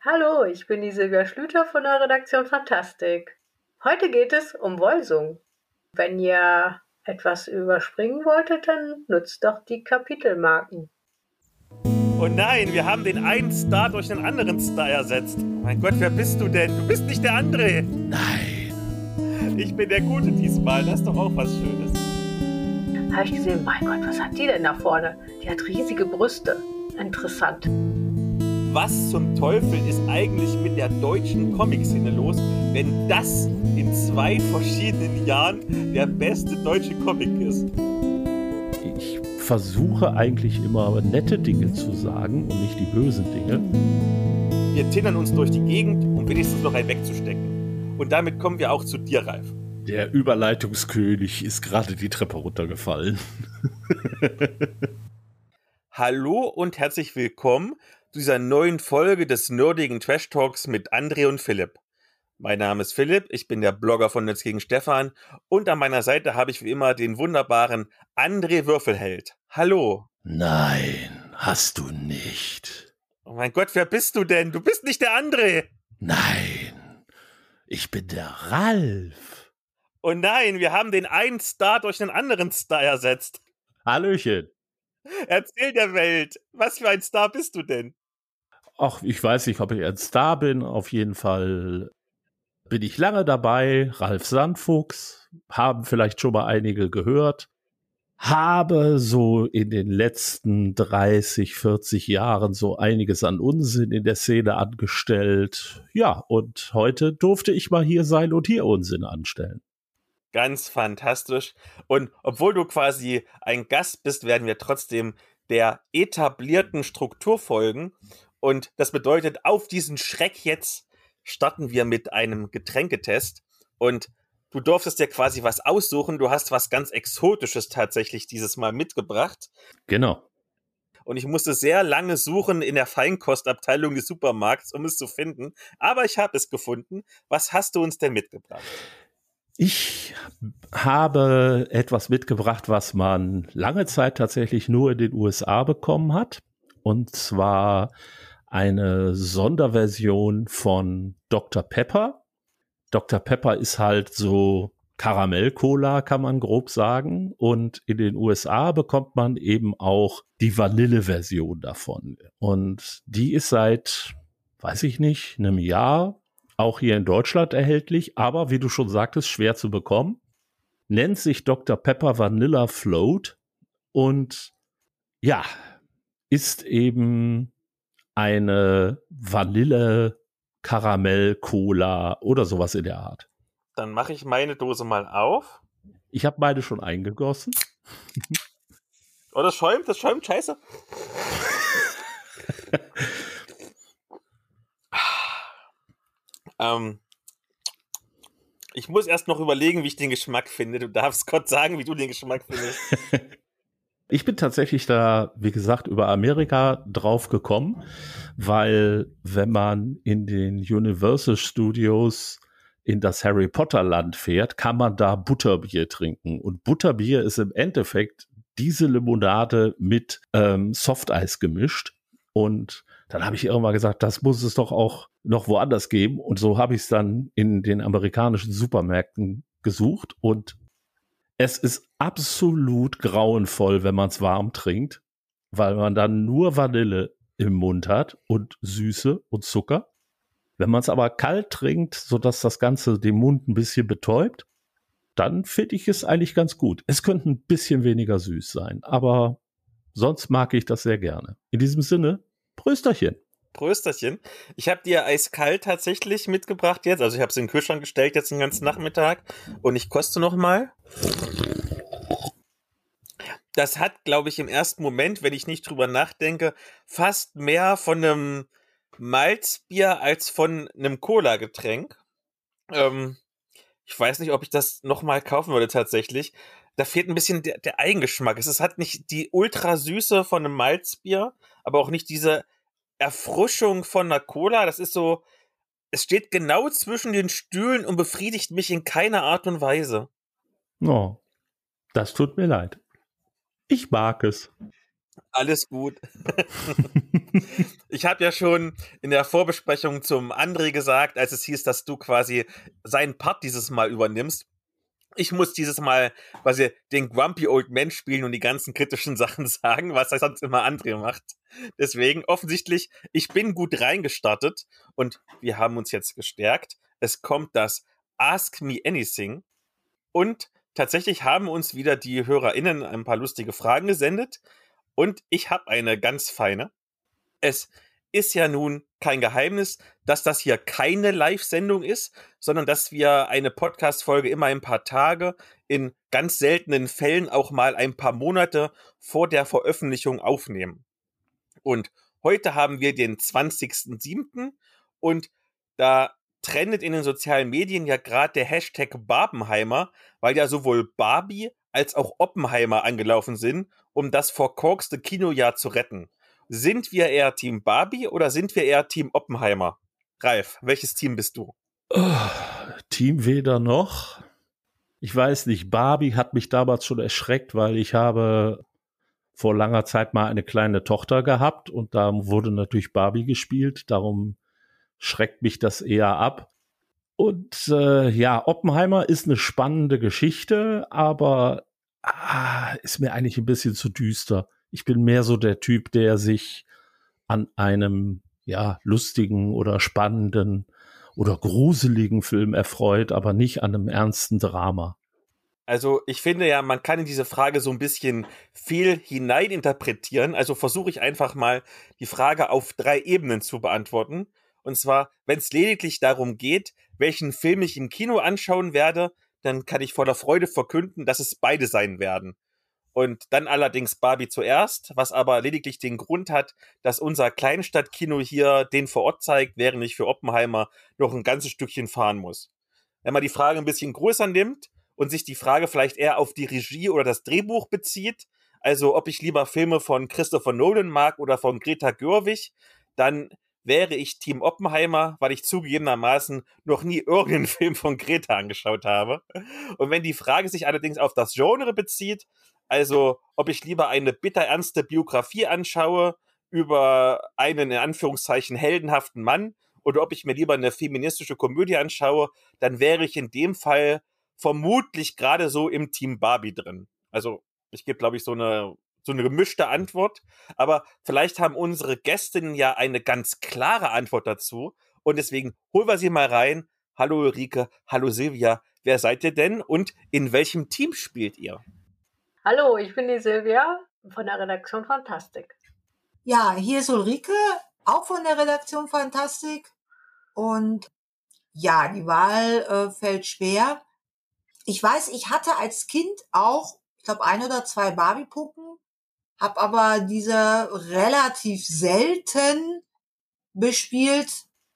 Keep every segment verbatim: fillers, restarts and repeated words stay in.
Hallo, ich bin die Silvia Schlüter von der Redaktion Fantastik. Heute geht es um Volsung. Wenn ihr etwas überspringen wolltet, dann nutzt doch die Kapitelmarken. Oh nein, wir haben den einen Star durch einen anderen Star ersetzt. Mein Gott, wer bist du denn? Du bist nicht der andere. Nein. Ich bin der Gute diesmal. Das ist doch auch was Schönes. Habe ich gesehen, mein Gott, was hat die denn da vorne? Die hat riesige Brüste. Interessant. Was zum Teufel ist eigentlich mit der deutschen Comic-Szene los, wenn das in zwei verschiedenen Jahren der beste deutsche Comic ist? Ich versuche eigentlich immer nette Dinge zu sagen und nicht die bösen Dinge. Wir tindern uns durch die Gegend, um wenigstens noch einen wegzustecken. Und damit kommen wir auch zu dir, Ralf. Der Überleitungskönig ist gerade die Treppe runtergefallen. Hallo und herzlich willkommen zu dieser neuen Folge des nerdigen Trash Talks mit André und Philipp. Mein Name ist Philipp, ich bin der Blogger von Nerds gegen Stefan und an meiner Seite habe ich wie immer den wunderbaren André Würfelheld. Hallo. Nein, hast du nicht. Oh mein Gott, wer bist du denn? Du bist nicht der André. Nein, ich bin der Ralf. Oh nein, wir haben den einen Star durch einen anderen Star ersetzt. Hallöchen. Erzähl der Welt, was für ein Star bist du denn? Ach, ich weiß nicht, ob ich ein Star bin. Auf jeden Fall bin ich lange dabei. Ralf Sandfuchs, haben vielleicht schon mal einige gehört. Habe so in den letzten dreißig, vierzig Jahren so einiges an Unsinn in der Szene angestellt. Ja, und heute durfte ich mal hier sein und hier Unsinn anstellen. Ganz fantastisch. Und obwohl du quasi ein Gast bist, werden wir trotzdem der etablierten Struktur folgen. Und das bedeutet, auf diesen Schreck jetzt starten wir mit einem Getränketest. Und du durftest dir quasi was aussuchen. Du hast was ganz Exotisches tatsächlich dieses Mal mitgebracht. Genau. Und ich musste sehr lange suchen in der Feinkostabteilung des Supermarkts, um es zu finden. Aber ich habe es gefunden. Was hast du uns denn mitgebracht? Ich habe etwas mitgebracht, was man lange Zeit tatsächlich nur in den U S A bekommen hat. Und zwar eine Sonderversion von Doktor Pepper. Doktor Pepper ist halt so Karamell-Cola, kann man grob sagen. Und in den U S A bekommt man eben auch die Vanille-Version davon. Und die ist seit, weiß ich nicht, einem Jahr auch hier in Deutschland erhältlich, aber wie du schon sagtest, schwer zu bekommen. Nennt sich Doktor Pepper Vanilla Float und ja, ist eben eine Vanille-Karamell-Cola oder sowas in der Art. Dann mache ich meine Dose mal auf. Ich habe beide schon eingegossen. Oh, das schäumt, das schäumt, scheiße. ähm, ich muss erst noch überlegen, wie ich den Geschmack finde. Du darfst Gott sagen, wie du den Geschmack findest. Ich bin tatsächlich da, wie gesagt, über Amerika drauf gekommen, weil wenn man in den Universal Studios in das Harry Potter Land fährt, kann man da Butterbier trinken. Und Butterbier ist im Endeffekt diese Limonade mit ähm, Softeis gemischt. Und dann habe ich irgendwann gesagt, das muss es doch auch noch woanders geben. Und so habe ich es dann in den amerikanischen Supermärkten gesucht. Und es ist absolut grauenvoll, wenn man es warm trinkt, weil man dann nur Vanille im Mund hat und Süße und Zucker. Wenn man es aber kalt trinkt, sodass das Ganze den Mund ein bisschen betäubt, dann finde ich es eigentlich ganz gut. Es könnte ein bisschen weniger süß sein, aber sonst mag ich das sehr gerne. In diesem Sinne, Prösterchen. Prösterchen. Ich habe dir eiskalt tatsächlich mitgebracht jetzt. Also ich habe es in den Kühlschrank gestellt jetzt den ganzen Nachmittag. Und ich koste noch mal. Das hat, glaube ich, im ersten Moment, wenn ich nicht drüber nachdenke, fast mehr von einem Malzbier als von einem Cola-Getränk. Ähm, ich weiß nicht, ob ich das noch mal kaufen würde tatsächlich. Da fehlt ein bisschen der, der Eigengeschmack. Es hat nicht die Ultrasüße von einem Malzbier, aber auch nicht diese Erfrischung von einer Cola. Das ist so, es steht genau zwischen den Stühlen und befriedigt mich in keiner Art und Weise. Oh, das tut mir leid. Ich mag es. Alles gut. Ich habe ja schon in der Vorbesprechung zum André gesagt, als es hieß, dass du quasi seinen Part dieses Mal übernimmst. Ich muss dieses Mal quasi den Grumpy Old Man spielen und die ganzen kritischen Sachen sagen, was er sonst immer André macht. Deswegen offensichtlich, ich bin gut reingestartet und wir haben uns jetzt gestärkt. Es kommt das Ask Me Anything und tatsächlich haben uns wieder die HörerInnen ein paar lustige Fragen gesendet und ich habe eine ganz feine. Es ist ja nun kein Geheimnis, dass das hier keine Live-Sendung ist, sondern dass wir eine Podcast-Folge immer ein paar Tage, in ganz seltenen Fällen auch mal ein paar Monate vor der Veröffentlichung aufnehmen. Und heute haben wir den zwanzigsten siebten und da trendet in den sozialen Medien ja gerade der Hashtag Barbenheimer, weil ja sowohl Barbie als auch Oppenheimer angelaufen sind, um das verkorkste Kinojahr zu retten. Sind wir eher Team Barbie oder sind wir eher Team Oppenheimer? Ralf, welches Team bist du? Oh, Team weder noch. Ich weiß nicht, Barbie hat mich damals schon erschreckt, weil ich habe vor langer Zeit mal eine kleine Tochter gehabt und da wurde natürlich Barbie gespielt, darum schreckt mich das eher ab. Und äh, ja, Oppenheimer ist eine spannende Geschichte, aber ah, ist mir eigentlich ein bisschen zu düster. Ich bin mehr so der Typ, der sich an einem ja lustigen oder spannenden oder gruseligen Film erfreut, aber nicht an einem ernsten Drama. Also ich finde ja, man kann in diese Frage so ein bisschen viel hineininterpretieren. Also versuche ich einfach mal, die Frage auf drei Ebenen zu beantworten. Und zwar, wenn es lediglich darum geht, welchen Film ich im Kino anschauen werde, dann kann ich voller Freude verkünden, dass es beide sein werden. Und dann allerdings Barbie zuerst, was aber lediglich den Grund hat, dass unser Kleinstadtkino hier den vor Ort zeigt, während ich für Oppenheimer noch ein ganzes Stückchen fahren muss. Wenn man die Frage ein bisschen größer nimmt und sich die Frage vielleicht eher auf die Regie oder das Drehbuch bezieht, also ob ich lieber Filme von Christopher Nolan mag oder von Greta Gerwig, dann wäre ich Team Oppenheimer, weil ich zugegebenermaßen noch nie irgendeinen Film von Greta angeschaut habe. Und wenn die Frage sich allerdings auf das Genre bezieht, also ob ich lieber eine bitterernste Biografie anschaue über einen in Anführungszeichen heldenhaften Mann oder ob ich mir lieber eine feministische Komödie anschaue, dann wäre ich in dem Fall vermutlich gerade so im Team Barbie drin. Also ich gebe, glaube ich, so eine so eine gemischte Antwort, aber vielleicht haben unsere Gästinnen ja eine ganz klare Antwort dazu und deswegen holen wir sie mal rein. Hallo Ulrike, hallo Silvia, wer seid ihr denn und in welchem Team spielt ihr? Hallo, ich bin die Silvia von der Redaktion Fantastik. Ja, hier ist Ulrike, auch von der Redaktion Fantastik. Und ja, die Wahl äh, fällt schwer. Ich weiß, ich hatte als Kind auch, ich glaube, ein oder zwei Barbie-Puppen, habe aber diese relativ selten bespielt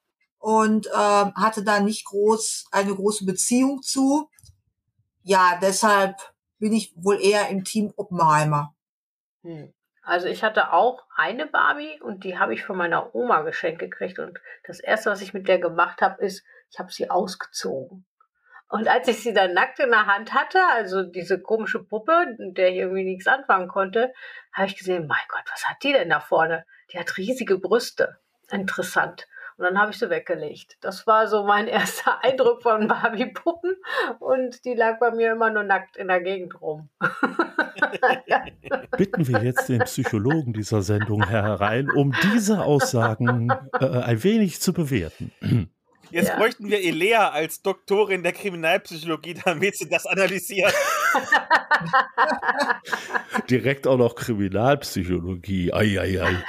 und äh, hatte da nicht groß eine große Beziehung zu. Ja, deshalb bin ich wohl eher im Team Oppenheimer. Hm. Also ich hatte auch eine Barbie und die habe ich von meiner Oma geschenkt gekriegt. Und das Erste, was ich mit der gemacht habe, ist, ich habe sie ausgezogen. Und als ich sie dann nackt in der Hand hatte, also diese komische Puppe, mit der ich irgendwie nichts anfangen konnte, habe ich gesehen, mein Gott, was hat die denn da vorne? Die hat riesige Brüste. Interessant. Und dann habe ich sie weggelegt. Das war so mein erster Eindruck von Barbie-Puppen. Und die lag bei mir immer nur nackt in der Gegend rum. Ja. Bitten wir jetzt den Psychologen dieser Sendung herein, um diese Aussagen äh, ein wenig zu bewerten. Jetzt Ja. bräuchten wir Elea als Doktorin der Kriminalpsychologie, damit sie das analysiert. Direkt auch noch Kriminalpsychologie. Ei, ei, ei.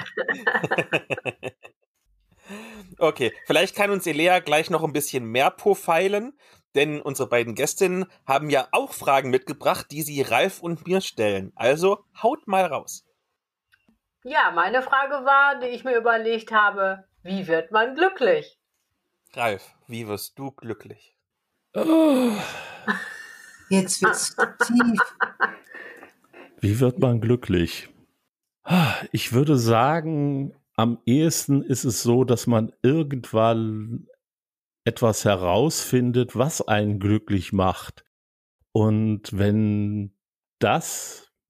Okay, vielleicht kann uns Elea gleich noch ein bisschen mehr profilen, denn unsere beiden Gästinnen haben ja auch Fragen mitgebracht, die sie Ralf und mir stellen. Also haut mal raus. Ja, meine Frage war, die ich mir überlegt habe, wie wird man glücklich? Ralf, wie wirst du glücklich? Oh. Jetzt wird's tief. Wie wird man glücklich? Ich würde sagen, am ehesten ist es so, dass man irgendwann etwas herausfindet, was einen glücklich macht. Und wenn das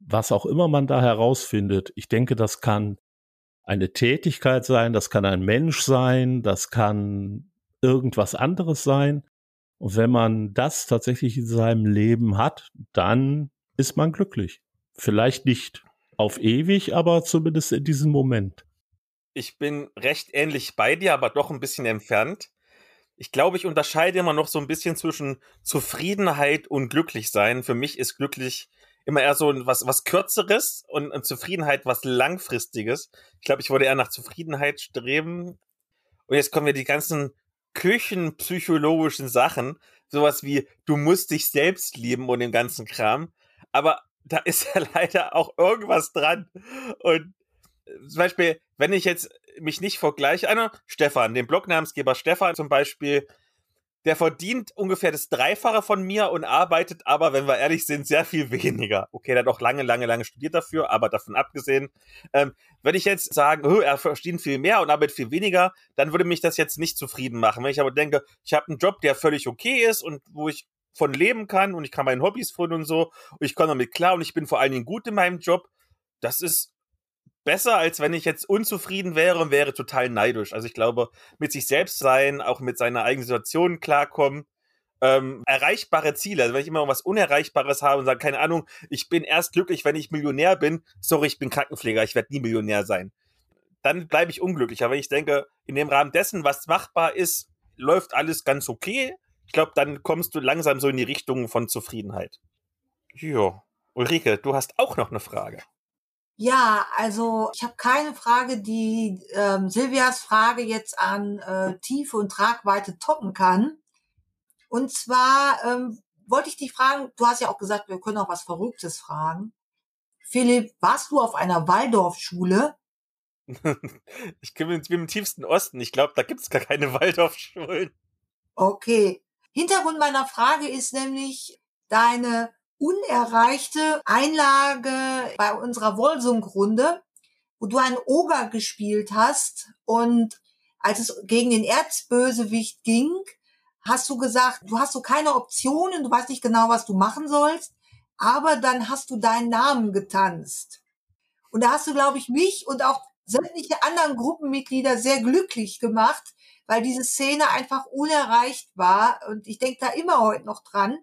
was auch immer man da herausfindet, ich denke, das kann eine Tätigkeit sein, das kann ein Mensch sein, das kann irgendwas anderes sein. Und wenn man das tatsächlich in seinem Leben hat, dann ist man glücklich. Vielleicht nicht auf ewig, aber zumindest in diesem Moment. Ich bin recht ähnlich bei dir, aber doch ein bisschen entfernt. Ich glaube, ich unterscheide immer noch so ein bisschen zwischen Zufriedenheit und Glücklichsein. Für mich ist glücklich immer eher so was, was Kürzeres und, und Zufriedenheit was Langfristiges. Ich glaube, ich würde eher nach Zufriedenheit streben. Und jetzt kommen wir die ganzen küchenpsychologischen Sachen. Sowas wie, du musst dich selbst lieben und den ganzen Kram. Aber da ist ja leider auch irgendwas dran. Und zum Beispiel, wenn ich jetzt mich nicht vergleiche, einer, Stefan, den Blognamensgeber Stefan zum Beispiel, der verdient ungefähr das Dreifache von mir und arbeitet aber, wenn wir ehrlich sind, sehr viel weniger. Okay, der hat auch lange, lange, lange studiert dafür, aber davon abgesehen, ähm, wenn ich jetzt sagen, oh, er verdient viel mehr und arbeitet viel weniger, dann würde mich das jetzt nicht zufrieden machen. Wenn ich aber denke, ich habe einen Job, der völlig okay ist und wo ich von leben kann und ich kann meinen Hobbys frönen und so und ich komme damit klar und ich bin vor allen Dingen gut in meinem Job, das ist besser, als wenn ich jetzt unzufrieden wäre und wäre total neidisch. Also ich glaube, mit sich selbst sein, auch mit seiner eigenen Situation klarkommen, ähm, erreichbare Ziele. Also wenn ich immer was Unerreichbares habe und sage, keine Ahnung, ich bin erst glücklich, wenn ich Millionär bin. Sorry, ich bin Krankenpfleger, ich werde nie Millionär sein. Dann bleibe ich unglücklich. Aber wenn ich denke, in dem Rahmen dessen, was machbar ist, läuft alles ganz okay. Ich glaube, dann kommst du langsam so in die Richtung von Zufriedenheit. Jo. Ulrike, du hast auch noch eine Frage. Ja, also ich habe keine Frage, die ähm, Silvias Frage jetzt an äh, Tiefe und Tragweite toppen kann. Und zwar ähm, wollte ich dich fragen, du hast ja auch gesagt, wir können auch was Verrücktes fragen. Philipp, warst du auf einer Waldorfschule? Ich bin im tiefsten Osten. Ich glaube, da gibt es gar keine Waldorfschulen. Okay. Hintergrund meiner Frage ist nämlich deine unerreichte Einlage bei unserer Wolsung-Runde, wo du einen Oger gespielt hast und als es gegen den Erzbösewicht ging, hast du gesagt, du hast so keine Optionen, du weißt nicht genau, was du machen sollst, aber dann hast du deinen Namen getanzt. Und da hast du, glaube ich, mich und auch sämtliche anderen Gruppenmitglieder sehr glücklich gemacht, weil diese Szene einfach unerreicht war und ich denke da immer heute noch dran.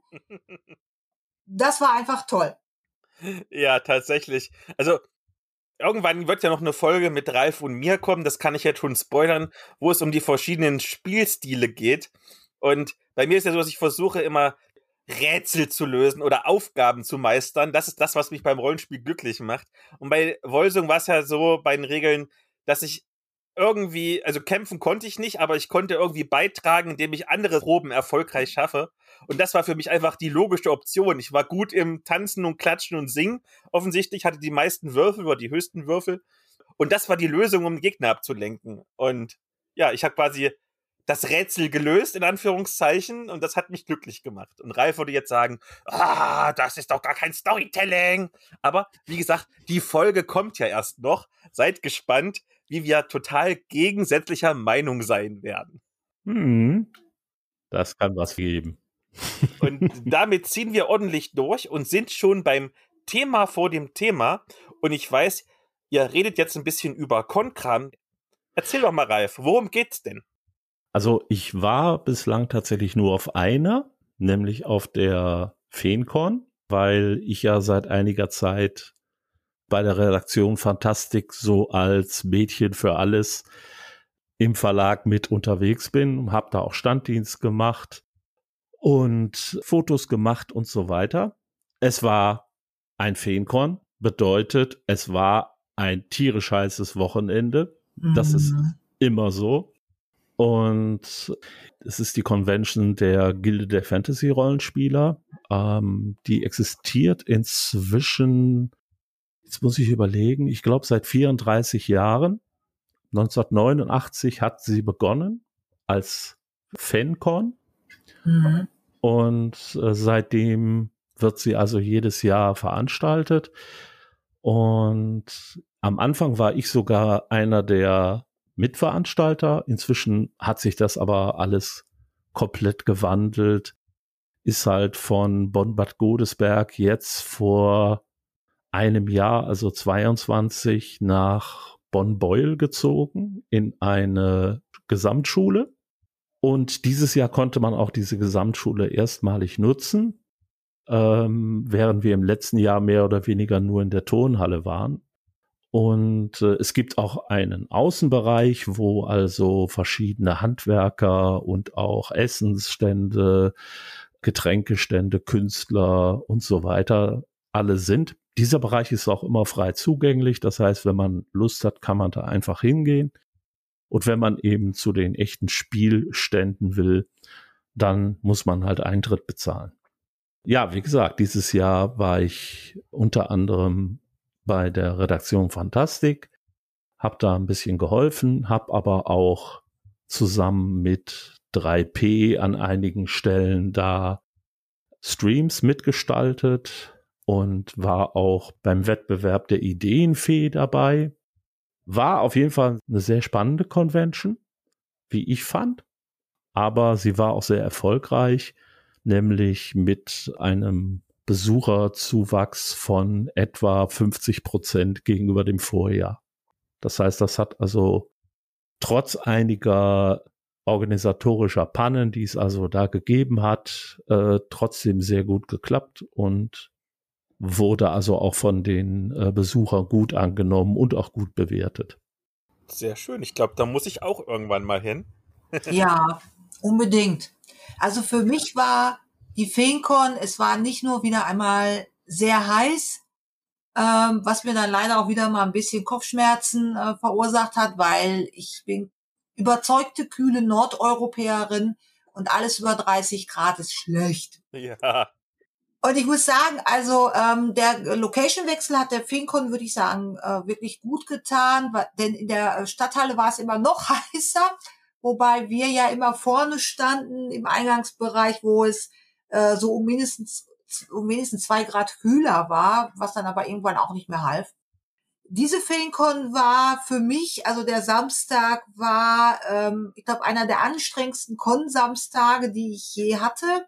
Das war einfach toll. Ja, tatsächlich. Also, irgendwann wird ja noch eine Folge mit Ralf und mir kommen, das kann ich jetzt schon spoilern, wo es um die verschiedenen Spielstile geht. Und bei mir ist ja so, dass ich versuche immer Rätsel zu lösen oder Aufgaben zu meistern. Das ist das, was mich beim Rollenspiel glücklich macht. Und bei Wolsung war es ja so bei den Regeln, dass ich irgendwie, also kämpfen konnte ich nicht, aber ich konnte irgendwie beitragen, indem ich andere Proben erfolgreich schaffe. Und das war für mich einfach die logische Option. Ich war gut im Tanzen und Klatschen und Singen. Offensichtlich hatte die meisten Würfel oder die höchsten Würfel. Und das war die Lösung, um den Gegner abzulenken. Und ja, ich habe quasi das Rätsel gelöst, in Anführungszeichen, und das hat mich glücklich gemacht. Und Ralf würde jetzt sagen, ah, das ist doch gar kein Storytelling. Aber wie gesagt, die Folge kommt ja erst noch. Seid gespannt, wie wir total gegensätzlicher Meinung sein werden. Hm, das kann was geben. Und damit ziehen wir ordentlich durch und sind schon beim Thema vor dem Thema. Und ich weiß, ihr redet jetzt ein bisschen über Con-Kram. Erzähl doch mal, Ralf, worum geht's denn? Also ich war bislang tatsächlich nur auf einer, nämlich auf der Feencon, weil ich ja seit einiger Zeit bei der Redaktion Fantastik so als Mädchen für alles im Verlag mit unterwegs bin, habe da auch Standdienst gemacht und Fotos gemacht und so weiter. Es war ein Feencon, bedeutet, es war ein tierisch heißes Wochenende. Mhm. Das ist immer so. Und es ist die Convention der Gilde der Fantasy-Rollenspieler. Ähm, die existiert inzwischen, jetzt muss ich überlegen, ich glaube seit vierunddreißig Jahren. neunzehnhundertneunundachtzig hat sie begonnen als FanCon. Mhm. Und äh, seitdem wird sie also jedes Jahr veranstaltet. Und am Anfang war ich sogar einer der Mitveranstalter. Inzwischen hat sich das aber alles komplett gewandelt. Ist halt von Bonn-Bad Godesberg jetzt vor einem Jahr, also zweiundzwanzig, nach Bonn-Beuel gezogen in eine Gesamtschule. Und dieses Jahr konnte man auch diese Gesamtschule erstmalig nutzen, ähm, während wir im letzten Jahr mehr oder weniger nur in der Turnhalle waren. Und äh, es gibt auch einen Außenbereich, wo also verschiedene Handwerker und auch Essensstände, Getränkestände, Künstler und so weiter alle sind. Dieser Bereich ist auch immer frei zugänglich. Das heißt, wenn man Lust hat, kann man da einfach hingehen. Und wenn man eben zu den echten Spielständen will, dann muss man halt Eintritt bezahlen. Ja, wie gesagt, dieses Jahr war ich unter anderem bei der Redaktion Fantastik, habe da ein bisschen geholfen, habe aber auch zusammen mit drei P an einigen Stellen da Streams mitgestaltet und war auch beim Wettbewerb der Ideenfee dabei. War auf jeden Fall eine sehr spannende Convention, wie ich fand, aber sie war auch sehr erfolgreich, nämlich mit einem Besucherzuwachs von etwa fünfzig Prozent gegenüber dem Vorjahr. Das heißt, das hat also trotz einiger organisatorischer Pannen, die es also da gegeben hat, äh, trotzdem sehr gut geklappt und wurde also auch von den äh, Besuchern gut angenommen und auch gut bewertet. Sehr schön. Ich glaube, da muss ich auch irgendwann mal hin. Ja, unbedingt. Also für mich war die Feencon, es war nicht nur wieder einmal sehr heiß, ähm, was mir dann leider auch wieder mal ein bisschen Kopfschmerzen äh, verursacht hat, weil ich bin überzeugte, kühle Nordeuropäerin und alles über dreißig Grad ist schlecht. Ja. Und ich muss sagen, also ähm, der Location-Wechsel hat der Feencon, würde ich sagen, äh, wirklich gut getan, weil, denn in der Stadthalle war es immer noch heißer, wobei wir ja immer vorne standen im Eingangsbereich, wo es äh, so um mindestens um mindestens zwei Grad kühler war, was dann aber irgendwann auch nicht mehr half. Diese Feencon war für mich, also der Samstag war, ähm, ich glaube, einer der anstrengendsten Con-Samstage, die ich je hatte.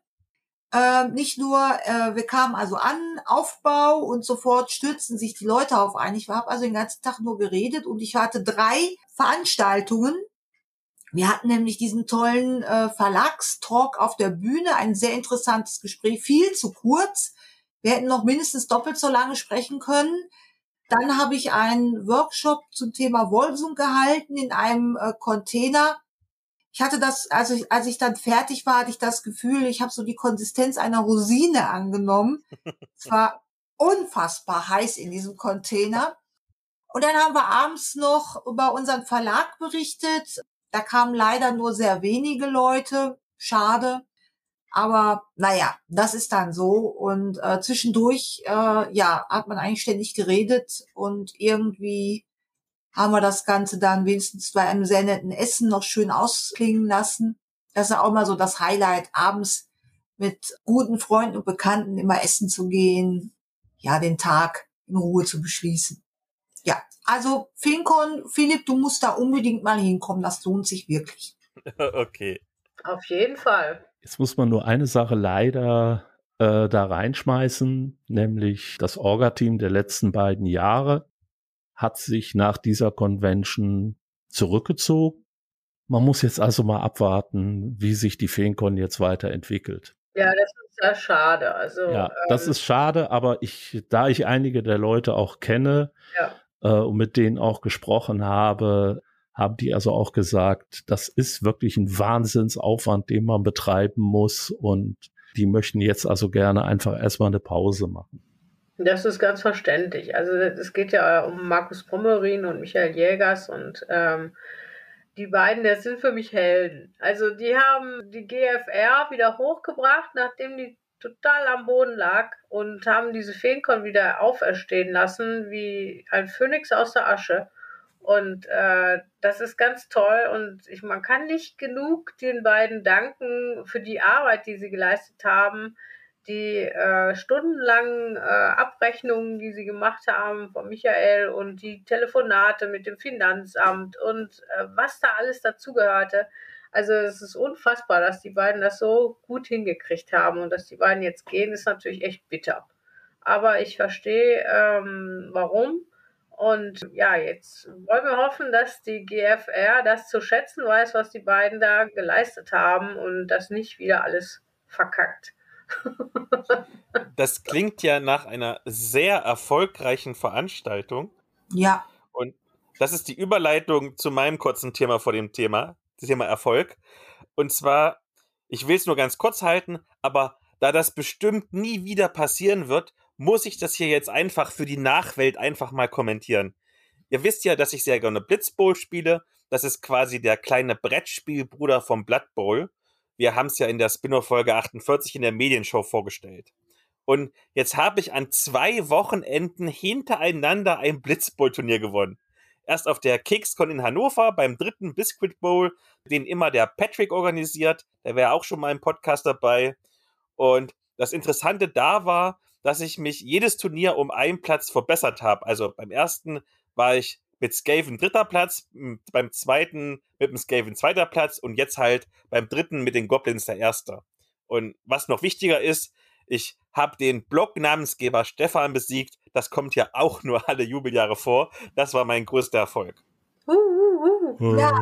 Ähm, nicht nur, äh, wir kamen also an, Aufbau und sofort stürzten sich die Leute auf ein. Ich habe also den ganzen Tag nur geredet und ich hatte drei Veranstaltungen. Wir hatten nämlich diesen tollen äh, Verlagstalk auf der Bühne, ein sehr interessantes Gespräch, viel zu kurz. Wir hätten noch mindestens doppelt so lange sprechen können. Dann habe ich einen Workshop zum Thema Wolfsung gehalten in einem äh, Container. Ich hatte das, also ich, als ich dann fertig war, hatte ich das Gefühl, ich habe so die Konsistenz einer Rosine angenommen. Es war unfassbar heiß in diesem Container. Und dann haben wir abends noch über unseren Verlag berichtet. Da kamen leider nur sehr wenige Leute. Schade. Aber naja, das ist dann so. Und äh, zwischendurch, äh, ja, hat man eigentlich ständig geredet und irgendwie haben wir das Ganze dann wenigstens bei einem sehr netten Essen noch schön ausklingen lassen. Das ist auch mal so das Highlight, abends mit guten Freunden und Bekannten immer essen zu gehen, ja, den Tag in Ruhe zu beschließen. Ja, also Feencon, Philipp, du musst da unbedingt mal hinkommen, das lohnt sich wirklich. Okay. Auf jeden Fall. Jetzt muss man nur eine Sache leider äh, da reinschmeißen, nämlich das Orga-Team der letzten beiden Jahre hat sich nach dieser Convention zurückgezogen. Man muss jetzt also mal abwarten, wie sich die Feencon jetzt weiterentwickelt. Ja, das ist sehr schade. Also, Ja, ähm, das ist schade, aber ich, da ich einige der Leute auch kenne ja. äh, und mit denen auch gesprochen habe, haben die also auch gesagt, das ist wirklich ein Wahnsinnsaufwand, den man betreiben muss und die möchten jetzt also gerne einfach erstmal eine Pause machen. Das ist ganz verständlich. Also es geht ja um Markus Brummerin und Michael Jägers und ähm, die beiden, das sind für mich Helden. Also die haben die G F R wieder hochgebracht, nachdem die total am Boden lag und haben diese Feencon wieder auferstehen lassen, wie ein Phönix aus der Asche. Und äh, das ist ganz toll und ich, man kann nicht genug den beiden danken für die Arbeit, die sie geleistet haben, die äh, stundenlangen äh, Abrechnungen, die sie gemacht haben von Michael und die Telefonate mit dem Finanzamt und äh, was da alles dazugehörte. Also es ist unfassbar, dass die beiden das so gut hingekriegt haben und dass die beiden jetzt gehen, ist natürlich echt bitter. aber ich verstehe, ähm, warum. Und ja, jetzt wollen wir hoffen, dass die G F R das zu schätzen weiß, was die beiden da geleistet haben und das nicht wieder alles verkackt. Das klingt ja nach einer sehr erfolgreichen Veranstaltung. Ja. Und das ist die Überleitung zu meinem kurzen Thema vor dem Thema, das Thema Erfolg. Und zwar, ich will es nur ganz kurz halten, aber da das bestimmt nie wieder passieren wird, muss ich das hier jetzt einfach für die Nachwelt einfach mal kommentieren. Ihr wisst ja, dass ich sehr gerne Blitzbowl spiele. Das ist quasi der kleine Brettspielbruder vom Blood Bowl. Wir haben es ja in der Spin-off-Folge achtundvierzig in der Medienshow vorgestellt. Und jetzt habe ich an zwei Wochenenden hintereinander ein Blitzbowl-Turnier gewonnen. Erst auf der KeksCon in Hannover beim dritten Biscuit Bowl, den immer der Patrick organisiert. Der wäre auch schon mal im Podcast dabei. Und das Interessante da war, dass ich mich jedes Turnier um einen Platz verbessert habe. Also beim ersten war ich mit Skaven dritter Platz, beim zweiten mit dem Skaven zweiter Platz und jetzt halt beim dritten mit den Goblins der erste. Und was noch wichtiger ist, ich habe den Blog-Namensgeber Stefan besiegt. Das kommt ja auch nur alle Jubeljahre vor. Das war mein größter Erfolg. Uh, uh, uh. Ja.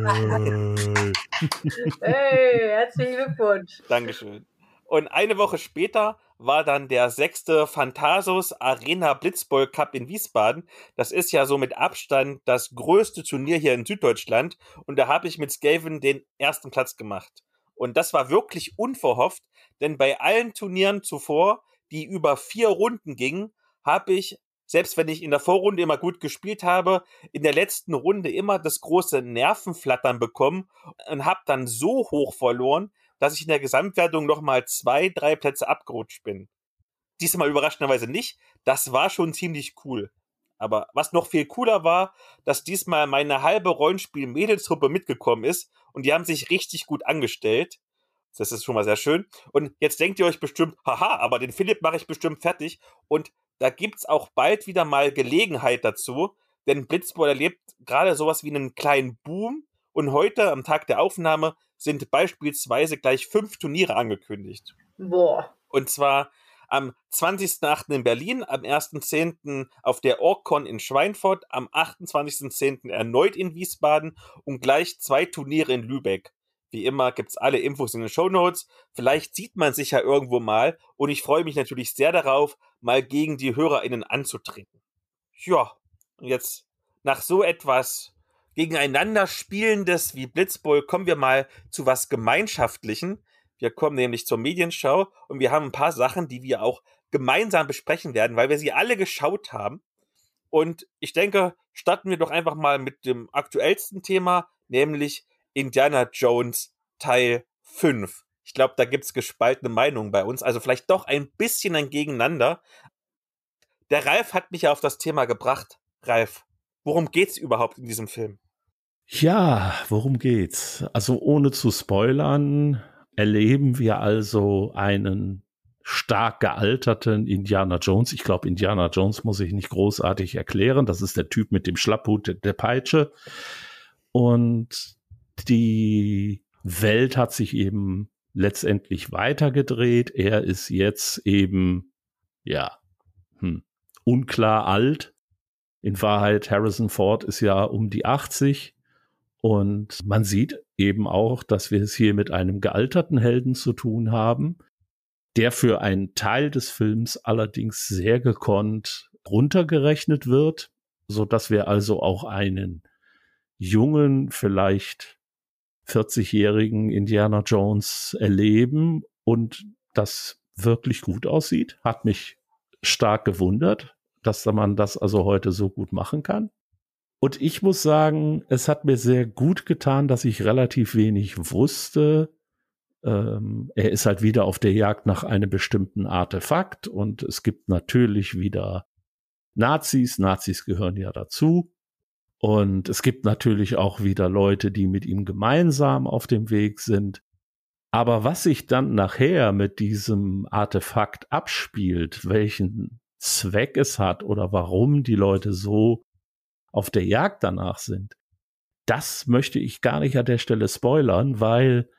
Hey, herzlichen Glückwunsch. Dankeschön. Und eine Woche später war dann der sechste Phantasos Arena Blitzbowl Cup in Wiesbaden. Das ist ja so mit Abstand das größte Turnier hier in Süddeutschland. Und da habe ich mit Skaven den ersten Platz gemacht. Und das war wirklich unverhofft, denn bei allen Turnieren zuvor, die über vier Runden gingen, habe ich, selbst wenn ich in der Vorrunde immer gut gespielt habe, in der letzten Runde immer das große Nervenflattern bekommen und habe dann so hoch verloren, dass ich in der Gesamtwertung nochmal zwei, drei Plätze abgerutscht bin. Diesmal überraschenderweise nicht. Das war schon ziemlich cool. Aber was noch viel cooler war, dass diesmal meine halbe Rollenspiel-Mädelstruppe mitgekommen ist und die haben sich richtig gut angestellt. Das ist schon mal sehr schön. Und jetzt denkt ihr euch bestimmt, haha, aber den Philipp mache ich bestimmt fertig. Und da gibt's auch bald wieder mal Gelegenheit dazu, denn Blitzbowl erlebt gerade sowas wie einen kleinen Boom. Und heute, am Tag der Aufnahme, sind beispielsweise gleich fünf Turniere angekündigt. Boah. Und zwar am zwanzigsten achten in Berlin, am ersten zehnten auf der OrgCon in Schweinfurt, am achtundzwanzigsten zehnten erneut in Wiesbaden und gleich zwei Turniere in Lübeck. Wie immer gibt's alle Infos in den Shownotes. Vielleicht sieht man sich ja irgendwo mal und ich freue mich natürlich sehr darauf, mal gegen die HörerInnen anzutreten. Ja, und jetzt nach so etwas gegeneinander Spielendes wie Blitzbowl kommen wir mal zu was Gemeinschaftlichen. Wir kommen nämlich zur Medienschau und wir haben ein paar Sachen, die wir auch gemeinsam besprechen werden, weil wir sie alle geschaut haben. Und ich denke, starten wir doch einfach mal mit dem aktuellsten Thema, nämlich Indiana Jones Teil fünf. Ich glaube, da gibt's gespaltene Meinungen bei uns, also vielleicht doch ein bisschen ein Gegeneinander. Der Ralf hat mich ja auf das Thema gebracht. Ralf, worum geht's überhaupt in diesem Film? Ja, worum geht's? Also ohne zu spoilern, erleben wir also einen stark gealterten Indiana Jones. Ich glaube, Indiana Jones muss ich nicht großartig erklären. Das ist der Typ mit dem Schlapphut der Peitsche. Und die Welt hat sich eben letztendlich weitergedreht. Er ist jetzt eben, ja, hm, unklar alt. In Wahrheit, Harrison Ford ist ja um die achtzig. Und man sieht eben auch, dass wir es hier mit einem gealterten Helden zu tun haben, der für einen Teil des Films allerdings sehr gekonnt runtergerechnet wird, so dass wir also auch einen jungen, vielleicht vierzigjährigen Indiana Jones erleben und das wirklich gut aussieht. Hat mich stark gewundert, dass man das also heute so gut machen kann. Und ich muss sagen, es hat mir sehr gut getan, dass ich relativ wenig wusste. Ähm, er ist halt wieder auf der Jagd nach einem bestimmten Artefakt und es gibt natürlich wieder Nazis. Nazis gehören ja dazu. Und es gibt natürlich auch wieder Leute, die mit ihm gemeinsam auf dem Weg sind. Aber was sich dann nachher mit diesem Artefakt abspielt, welchen Zweck es hat oder warum die Leute so auf der Jagd danach sind, das möchte ich gar nicht an der Stelle spoilern, weil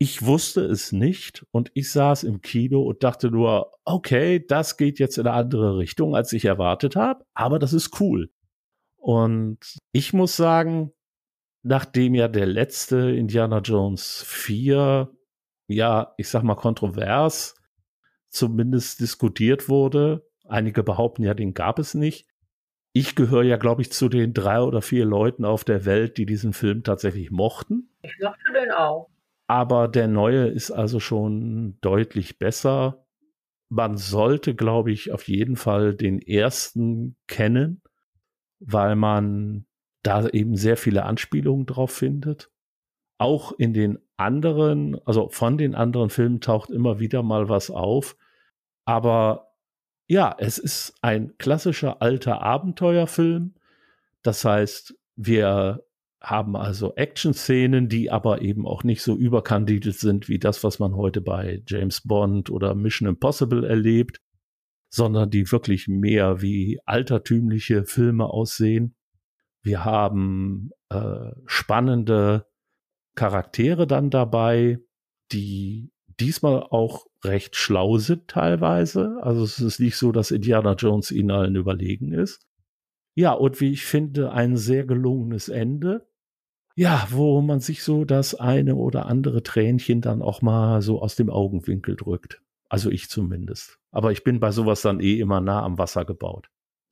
Ich wusste es nicht und ich saß im Kino und dachte nur, okay, das geht jetzt in eine andere Richtung, als ich erwartet habe, aber das ist cool. Und ich muss sagen, nachdem ja der letzte Indiana Jones vier, ja, ich sag mal kontrovers, zumindest diskutiert wurde, einige behaupten ja, den gab es nicht. Ich gehöre ja, glaube ich, zu den drei oder vier Leuten auf der Welt, die diesen Film tatsächlich mochten. Ich mochte den auch. Aber der neue ist also schon deutlich besser. Man sollte, glaube ich, auf jeden Fall den ersten kennen, weil man da eben sehr viele Anspielungen drauf findet. Auch in den anderen, also von den anderen Filmen taucht immer wieder mal was auf. Aber ja, es ist ein klassischer alter Abenteuerfilm. Das heißt, wir haben also Action-Szenen, die aber eben auch nicht so überkandidelt sind wie das, was man heute bei James Bond oder Mission Impossible erlebt, sondern die wirklich mehr wie altertümliche Filme aussehen. Wir haben äh, spannende Charaktere dann dabei, die diesmal auch recht schlau sind teilweise. Also es ist nicht so, dass Indiana Jones ihnen allen überlegen ist. Ja, und wie ich finde, ein sehr gelungenes Ende. Ja, wo man sich so das eine oder andere Tränchen dann auch mal so aus dem Augenwinkel drückt. Also ich zumindest. Aber ich bin bei sowas dann eh immer nah am Wasser gebaut.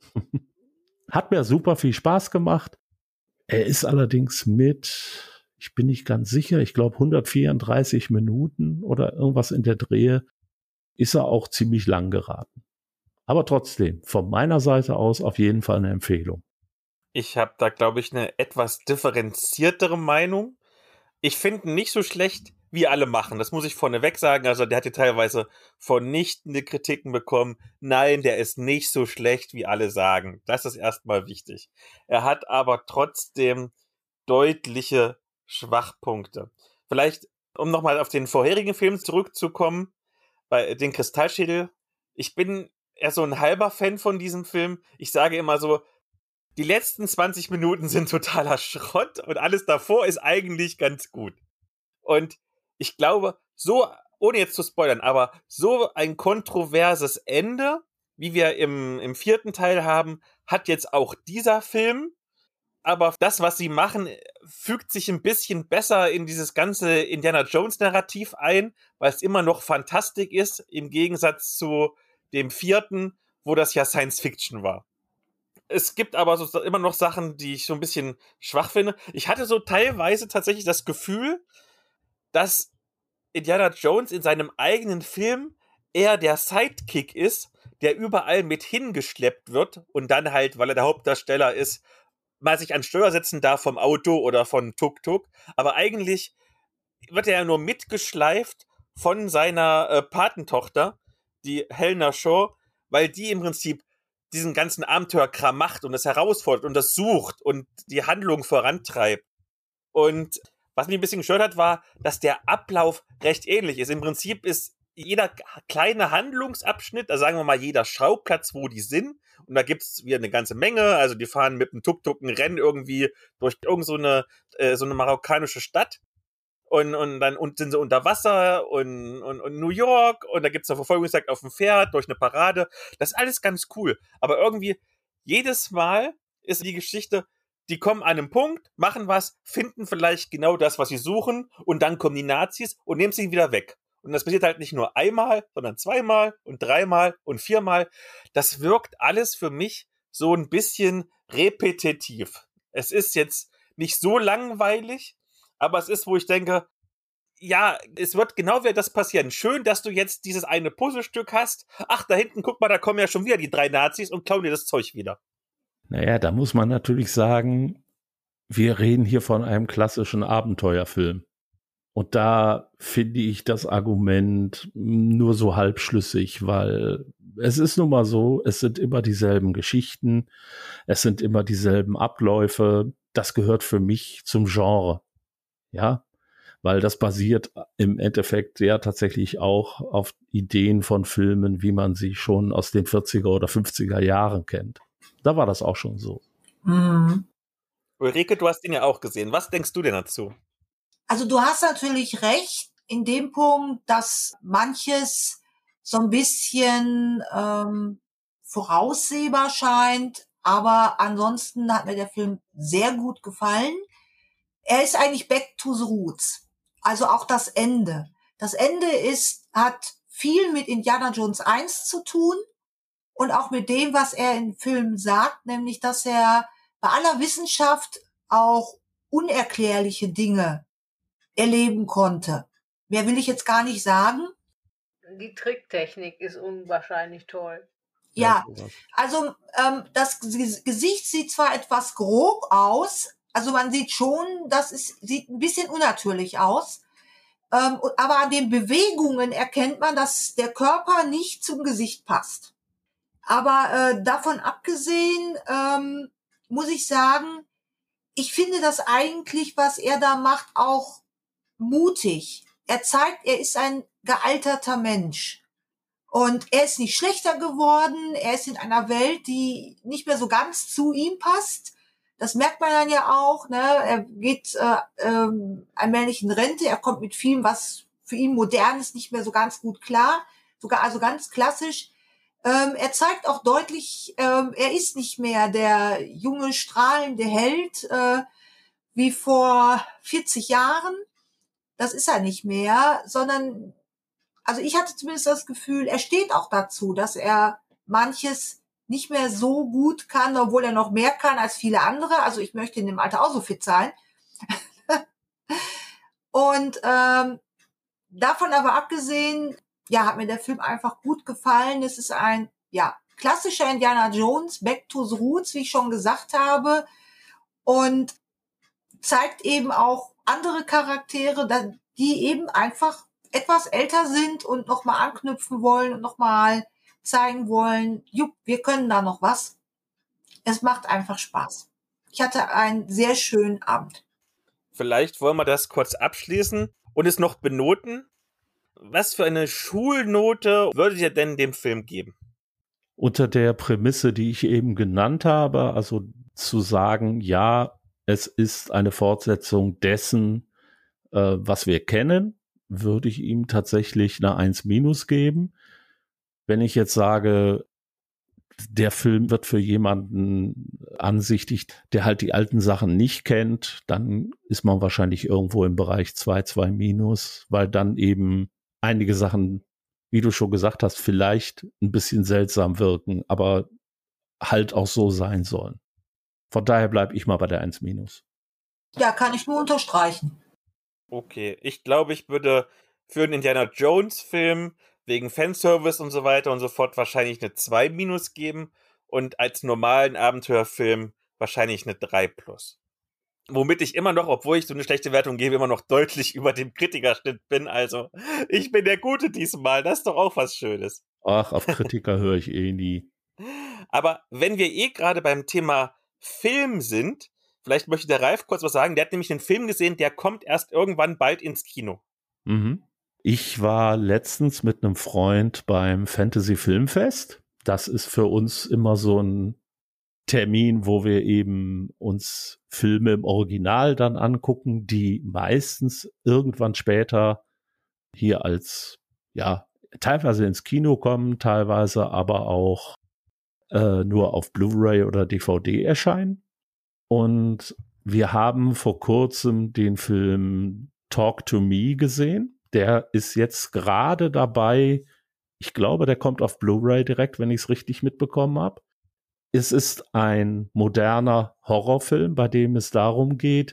Hat mir super viel Spaß gemacht. Er ist allerdings mit, ich bin nicht ganz sicher, ich glaube hundertvierunddreißig Minuten oder irgendwas in der Drehe, ist er auch ziemlich lang geraten. Aber trotzdem, von meiner Seite aus auf jeden Fall eine Empfehlung. Ich habe da, glaube ich, eine etwas differenziertere Meinung. Ich finde ihn nicht so schlecht, wie alle machen. Das muss ich vorneweg sagen. Also der hat ja teilweise vernichtende Kritiken bekommen. Nein, der ist nicht so schlecht, wie alle sagen. Das ist erstmal wichtig. Er hat aber trotzdem deutliche Schwachpunkte. Vielleicht, um nochmal auf den vorherigen Film zurückzukommen, bei den Kristallschädel. Ich bin eher so ein halber Fan von diesem Film. Ich sage immer so, die letzten zwanzig Minuten sind totaler Schrott und alles davor ist eigentlich ganz gut. Und ich glaube, so, ohne jetzt zu spoilern, aber so ein kontroverses Ende, wie wir im, im vierten Teil haben, hat jetzt auch dieser Film. Aber das, was sie machen, fügt sich ein bisschen besser in dieses ganze Indiana Jones-Narrativ ein, weil es immer noch Fantastik ist, im Gegensatz zu dem vierten, wo das ja Science Fiction war. Es gibt aber so immer noch Sachen, die ich so ein bisschen schwach finde. Ich hatte so teilweise tatsächlich das Gefühl, dass Indiana Jones in seinem eigenen Film eher der Sidekick ist, der überall mit hingeschleppt wird und dann halt, weil er der Hauptdarsteller ist, mal sich an Steuer setzen darf vom Auto oder von Tuk-Tuk. Aber eigentlich wird er ja nur mitgeschleift von seiner äh, Patentochter, die Helena Shaw, weil die im Prinzip diesen ganzen Abenteuerkram macht und das herausfordert und das sucht und die Handlung vorantreibt. Und was mich ein bisschen gestört hat, war, dass der Ablauf recht ähnlich ist. Im Prinzip ist jeder kleine Handlungsabschnitt, also sagen wir mal jeder Schauplatz, wo die sind, und da gibt's wieder eine ganze Menge, also die fahren mit einem Tuk-Tuk ein Rennen irgendwie durch irgend so eine, äh, so eine marokkanische Stadt und, und dann und sind sie unter Wasser und, und, und New York und da gibt's eine Verfolgungsjagd auf dem Pferd durch eine Parade. Das ist alles ganz cool, aber irgendwie jedes Mal ist die Geschichte, die kommen an einen Punkt, machen was, finden vielleicht genau das, was sie suchen und dann kommen die Nazis und nehmen sie wieder weg. Und das passiert halt nicht nur einmal, sondern zweimal und dreimal und viermal. Das wirkt alles für mich so ein bisschen repetitiv. Es ist jetzt nicht so langweilig, aber es ist, wo ich denke, ja, es wird genau wieder das passieren. Schön, dass du jetzt dieses eine Puzzlestück hast. Ach, da hinten, guck mal, da kommen ja schon wieder die drei Nazis und klauen dir das Zeug wieder. Naja, da muss man natürlich sagen, wir reden hier von einem klassischen Abenteuerfilm. Und da finde ich das Argument nur so halbschlüssig, weil es ist nun mal so, es sind immer dieselben Geschichten, es sind immer dieselben Abläufe. Das gehört für mich zum Genre, ja, weil das basiert im Endeffekt ja tatsächlich auch auf Ideen von Filmen, wie man sie schon aus den vierziger oder fünfziger Jahren kennt. Da war das auch schon so. Mhm. Ulrike, du hast ihn ja auch gesehen. Was denkst du denn dazu? Also du hast natürlich recht, in dem Punkt, dass manches so ein bisschen ähm, voraussehbar scheint, aber ansonsten hat mir der Film sehr gut gefallen. Er ist eigentlich back to the roots, also auch das Ende. Das Ende ist, hat viel mit Indiana Jones eins zu tun und auch mit dem, was er im Film sagt, nämlich, dass er bei aller Wissenschaft auch unerklärliche Dinge erleben konnte. Mehr will ich jetzt gar nicht sagen. Die Tricktechnik ist unwahrscheinlich toll. Ja, also ähm, das Gesicht sieht zwar etwas grob aus, also man sieht schon, das ist, sieht ein bisschen unnatürlich aus, ähm, aber an den Bewegungen erkennt man, dass der Körper nicht zum Gesicht passt. Aber äh, davon abgesehen ähm, muss ich sagen, ich finde das eigentlich, was er da macht, auch mutig. Er zeigt, er ist ein gealterter Mensch. Und er ist nicht schlechter geworden. Er ist in einer Welt, die nicht mehr so ganz zu ihm passt. Das merkt man dann ja auch. Ne? Er geht äh, ähm, allmählich in Rente. Er kommt mit vielem, was für ihn modern ist, nicht mehr so ganz gut klar. Sogar also ganz klassisch. Ähm, er zeigt auch deutlich, ähm, er ist nicht mehr der junge, strahlende Held äh, wie vor vierzig Jahren. Das ist er nicht mehr, sondern, also ich hatte zumindest das Gefühl, er steht auch dazu, dass er manches nicht mehr so gut kann, obwohl er noch mehr kann als viele andere. Also ich möchte in dem Alter auch so fit sein. Und ähm, davon aber abgesehen, ja, hat mir der Film einfach gut gefallen. Es ist ein, ja, klassischer Indiana Jones, Back to the Roots, wie ich schon gesagt habe. Und zeigt eben auch andere Charaktere, die eben einfach etwas älter sind und nochmal anknüpfen wollen und nochmal zeigen wollen, jupp, wir können da noch was. Es macht einfach Spaß. Ich hatte einen sehr schönen Abend. Vielleicht wollen wir das kurz abschließen und es noch benoten. Was für eine Schulnote würdet ihr denn dem Film geben? Unter der Prämisse, die ich eben genannt habe, also zu sagen, ja, es ist eine Fortsetzung dessen, äh, was wir kennen, würde ich ihm tatsächlich eine eins minus geben. Wenn ich jetzt sage, der Film wird für jemanden ansichtig, der halt die alten Sachen nicht kennt, dann ist man wahrscheinlich irgendwo im Bereich zwei, zwei minus, weil dann eben einige Sachen, wie du schon gesagt hast, vielleicht ein bisschen seltsam wirken, aber halt auch so sein sollen. Von daher bleibe ich mal bei der eins minus. Ja, kann ich nur unterstreichen. Okay, ich glaube, ich würde für einen Indiana Jones Film wegen Fanservice und so weiter und so fort wahrscheinlich eine zwei minus geben und als normalen Abenteuerfilm wahrscheinlich eine drei plus. Womit ich immer noch, obwohl ich so eine schlechte Wertung gebe, immer noch deutlich über dem Kritikerschnitt bin. Also, ich bin der Gute diesmal. Das ist doch auch was Schönes. Ach, auf Kritiker höre ich eh nie. Aber wenn wir eh gerade beim Thema Film sind, vielleicht möchte der Ralf kurz was sagen. Der hat nämlich einen Film gesehen, der kommt erst irgendwann bald ins Kino. Mhm. Ich war letztens mit einem Freund beim Fantasy Filmfest. Das ist für uns immer so ein Termin, wo wir eben uns Filme im Original dann angucken, die meistens irgendwann später hier als, ja, teilweise ins Kino kommen, teilweise aber auch äh, nur auf Blu-ray oder D V D erscheinen. Und wir haben vor kurzem den Film Talk to Me gesehen. Der ist jetzt gerade dabei, ich glaube, der kommt auf Blu-ray direkt, wenn ich es richtig mitbekommen habe. Es ist ein moderner Horrorfilm, bei dem es darum geht,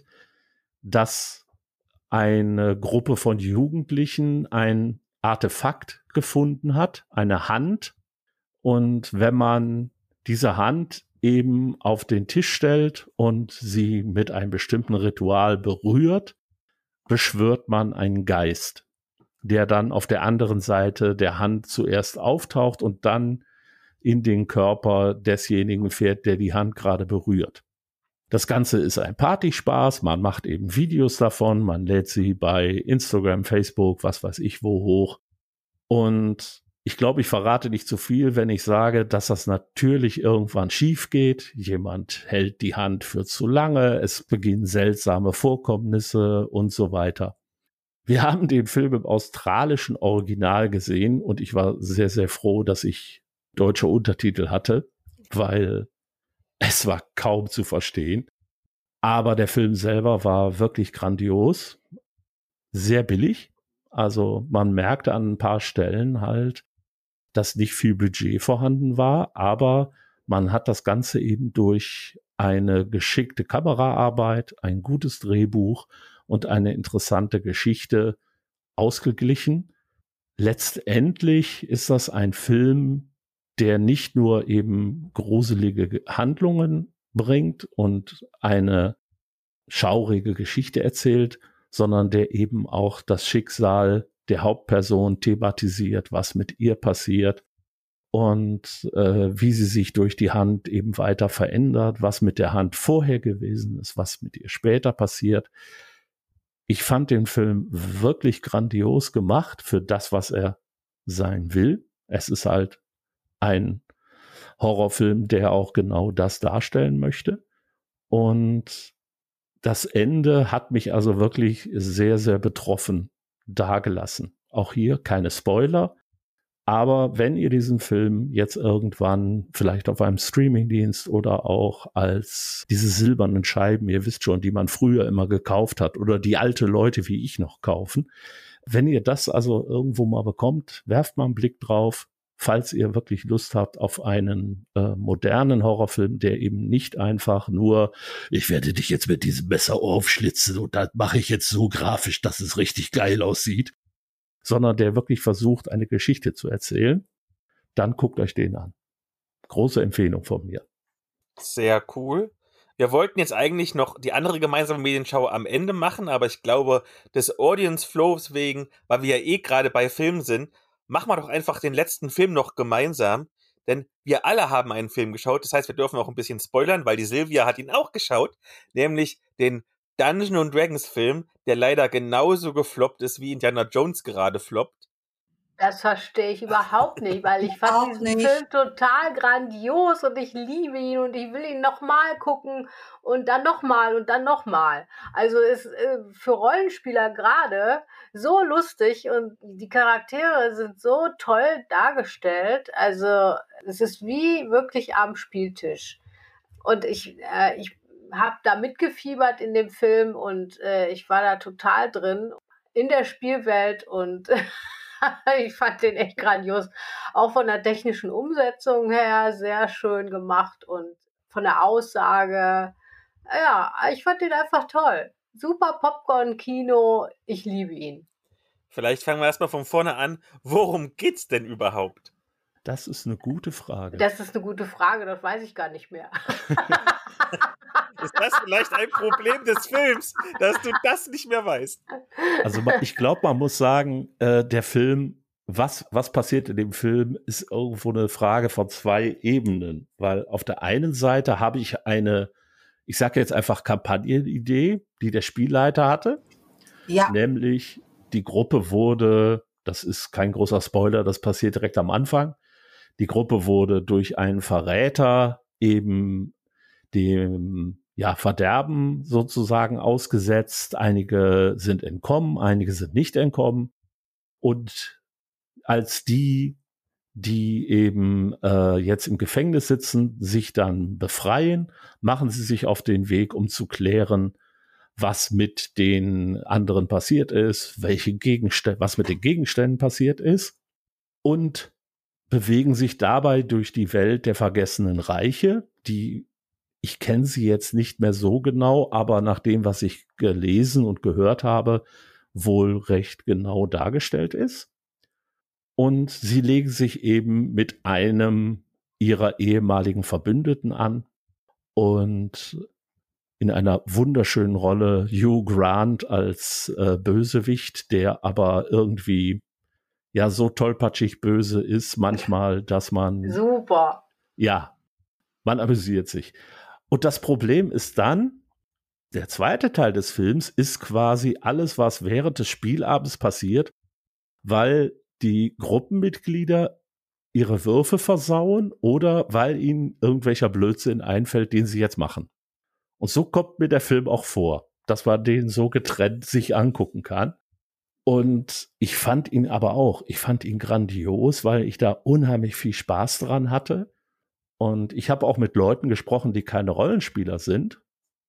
dass eine Gruppe von Jugendlichen ein Artefakt gefunden hat, eine Hand. Und wenn man diese Hand eben auf den Tisch stellt und sie mit einem bestimmten Ritual berührt, beschwört man einen Geist, der dann auf der anderen Seite der Hand zuerst auftaucht und dann in den Körper desjenigen fährt, der die Hand gerade berührt. Das Ganze ist ein Partyspaß, man macht eben Videos davon, man lädt sie bei Instagram, Facebook, was weiß ich wo hoch. Und ich glaube, ich verrate nicht zu viel, wenn ich sage, dass das natürlich irgendwann schief geht. Jemand hält die Hand für zu lange, es beginnen seltsame Vorkommnisse und so weiter. Wir haben den Film im australischen Original gesehen und ich war sehr, sehr froh, dass ich deutsche Untertitel hatte, weil es war kaum zu verstehen. Aber der Film selber war wirklich grandios, sehr billig. Also man merkte an ein paar Stellen halt, dass nicht viel Budget vorhanden war, aber man hat das Ganze eben durch eine geschickte Kameraarbeit, ein gutes Drehbuch und eine interessante Geschichte ausgeglichen. Letztendlich ist das ein Film, der nicht nur eben gruselige Handlungen bringt und eine schaurige Geschichte erzählt, sondern der eben auch das Schicksal der Hauptperson thematisiert, was mit ihr passiert und äh, wie sie sich durch die Hand eben weiter verändert, was mit der Hand vorher gewesen ist, was mit ihr später passiert. Ich fand den Film wirklich grandios gemacht für das, was er sein will. Es ist halt ein Horrorfilm, der auch genau das darstellen möchte. Und das Ende hat mich also wirklich sehr, sehr betroffen dagelassen. Auch hier keine Spoiler. Aber wenn ihr diesen Film jetzt irgendwann vielleicht auf einem Streamingdienst oder auch als diese silbernen Scheiben, ihr wisst schon, die man früher immer gekauft hat oder die alte Leute wie ich noch kaufen, wenn ihr das also irgendwo mal bekommt, werft mal einen Blick drauf, falls ihr wirklich Lust habt auf einen äh, modernen Horrorfilm, der eben nicht einfach nur, ich werde dich jetzt mit diesem Messer aufschlitzen und das mache ich jetzt so grafisch, dass es richtig geil aussieht, sondern der wirklich versucht, eine Geschichte zu erzählen, dann guckt euch den an. Große Empfehlung von mir. Sehr cool. Wir wollten jetzt eigentlich noch die andere gemeinsame Medienschau am Ende machen, aber ich glaube, des Audience Flows wegen, weil wir ja eh gerade bei Filmen sind, machen wir doch einfach den letzten Film noch gemeinsam, denn wir alle haben einen Film geschaut, das heißt, wir dürfen auch ein bisschen spoilern, weil die Silvia hat ihn auch geschaut, nämlich den Dungeons and Dragons Film, der leider genauso gefloppt ist, wie Indiana Jones gerade floppt. Das verstehe ich überhaupt nicht, weil ich fand Auch diesen nicht. Film total grandios und ich liebe ihn und ich will ihn nochmal gucken und dann nochmal und dann nochmal. Also ist äh, für Rollenspieler gerade so lustig und die Charaktere sind so toll dargestellt. Also es ist wie wirklich am Spieltisch. Und ich, äh, ich habe da mitgefiebert in dem Film und äh, ich war da total drin in der Spielwelt und ich fand den echt grandios. Auch von der technischen Umsetzung her sehr schön gemacht und von der Aussage. Ja, ich fand den einfach toll. Super Popcorn-Kino. Ich liebe ihn. Vielleicht fangen wir erstmal von vorne an. Worum geht's denn überhaupt? Das ist eine gute Frage. Das ist eine gute Frage, das weiß ich gar nicht mehr. Ist das vielleicht ein Problem des Films, dass du das nicht mehr weißt? Also ich glaube, man muss sagen, äh, der Film, was, was passiert in dem Film, ist irgendwo eine Frage von zwei Ebenen. Weil auf der einen Seite habe ich eine, ich sage jetzt einfach Kampagnenidee, die der Spielleiter hatte. Ja. Nämlich die Gruppe wurde, das ist kein großer Spoiler, das passiert direkt am Anfang, die Gruppe wurde durch einen Verräter eben dem ja, Verderben sozusagen ausgesetzt. Einige sind entkommen, einige sind nicht entkommen. Und als die, die eben äh, jetzt im Gefängnis sitzen, sich dann befreien, machen sie sich auf den Weg, um zu klären, was mit den anderen passiert ist, welche Gegenstände, was mit den Gegenständen passiert ist und bewegen sich dabei durch die Welt der vergessenen Reiche, die ich kenne sie jetzt nicht mehr so genau, aber nach dem, was ich gelesen und gehört habe, wohl recht genau dargestellt ist. Und sie legen sich eben mit einem ihrer ehemaligen Verbündeten an und in einer wunderschönen Rolle Hugh Grant als äh, Bösewicht, der aber irgendwie ja so tollpatschig böse ist manchmal, dass man Super. ja, man amüsiert sich. Und das Problem ist dann, der zweite Teil des Films ist quasi alles, was während des Spielabends passiert, weil die Gruppenmitglieder ihre Würfe versauen oder weil ihnen irgendwelcher Blödsinn einfällt, den sie jetzt machen. Und so kommt mir der Film auch vor, dass man den so getrennt sich angucken kann. Und ich fand ihn aber auch, ich fand ihn grandios, weil ich da unheimlich viel Spaß dran hatte. Und ich habe auch mit Leuten gesprochen, die keine Rollenspieler sind.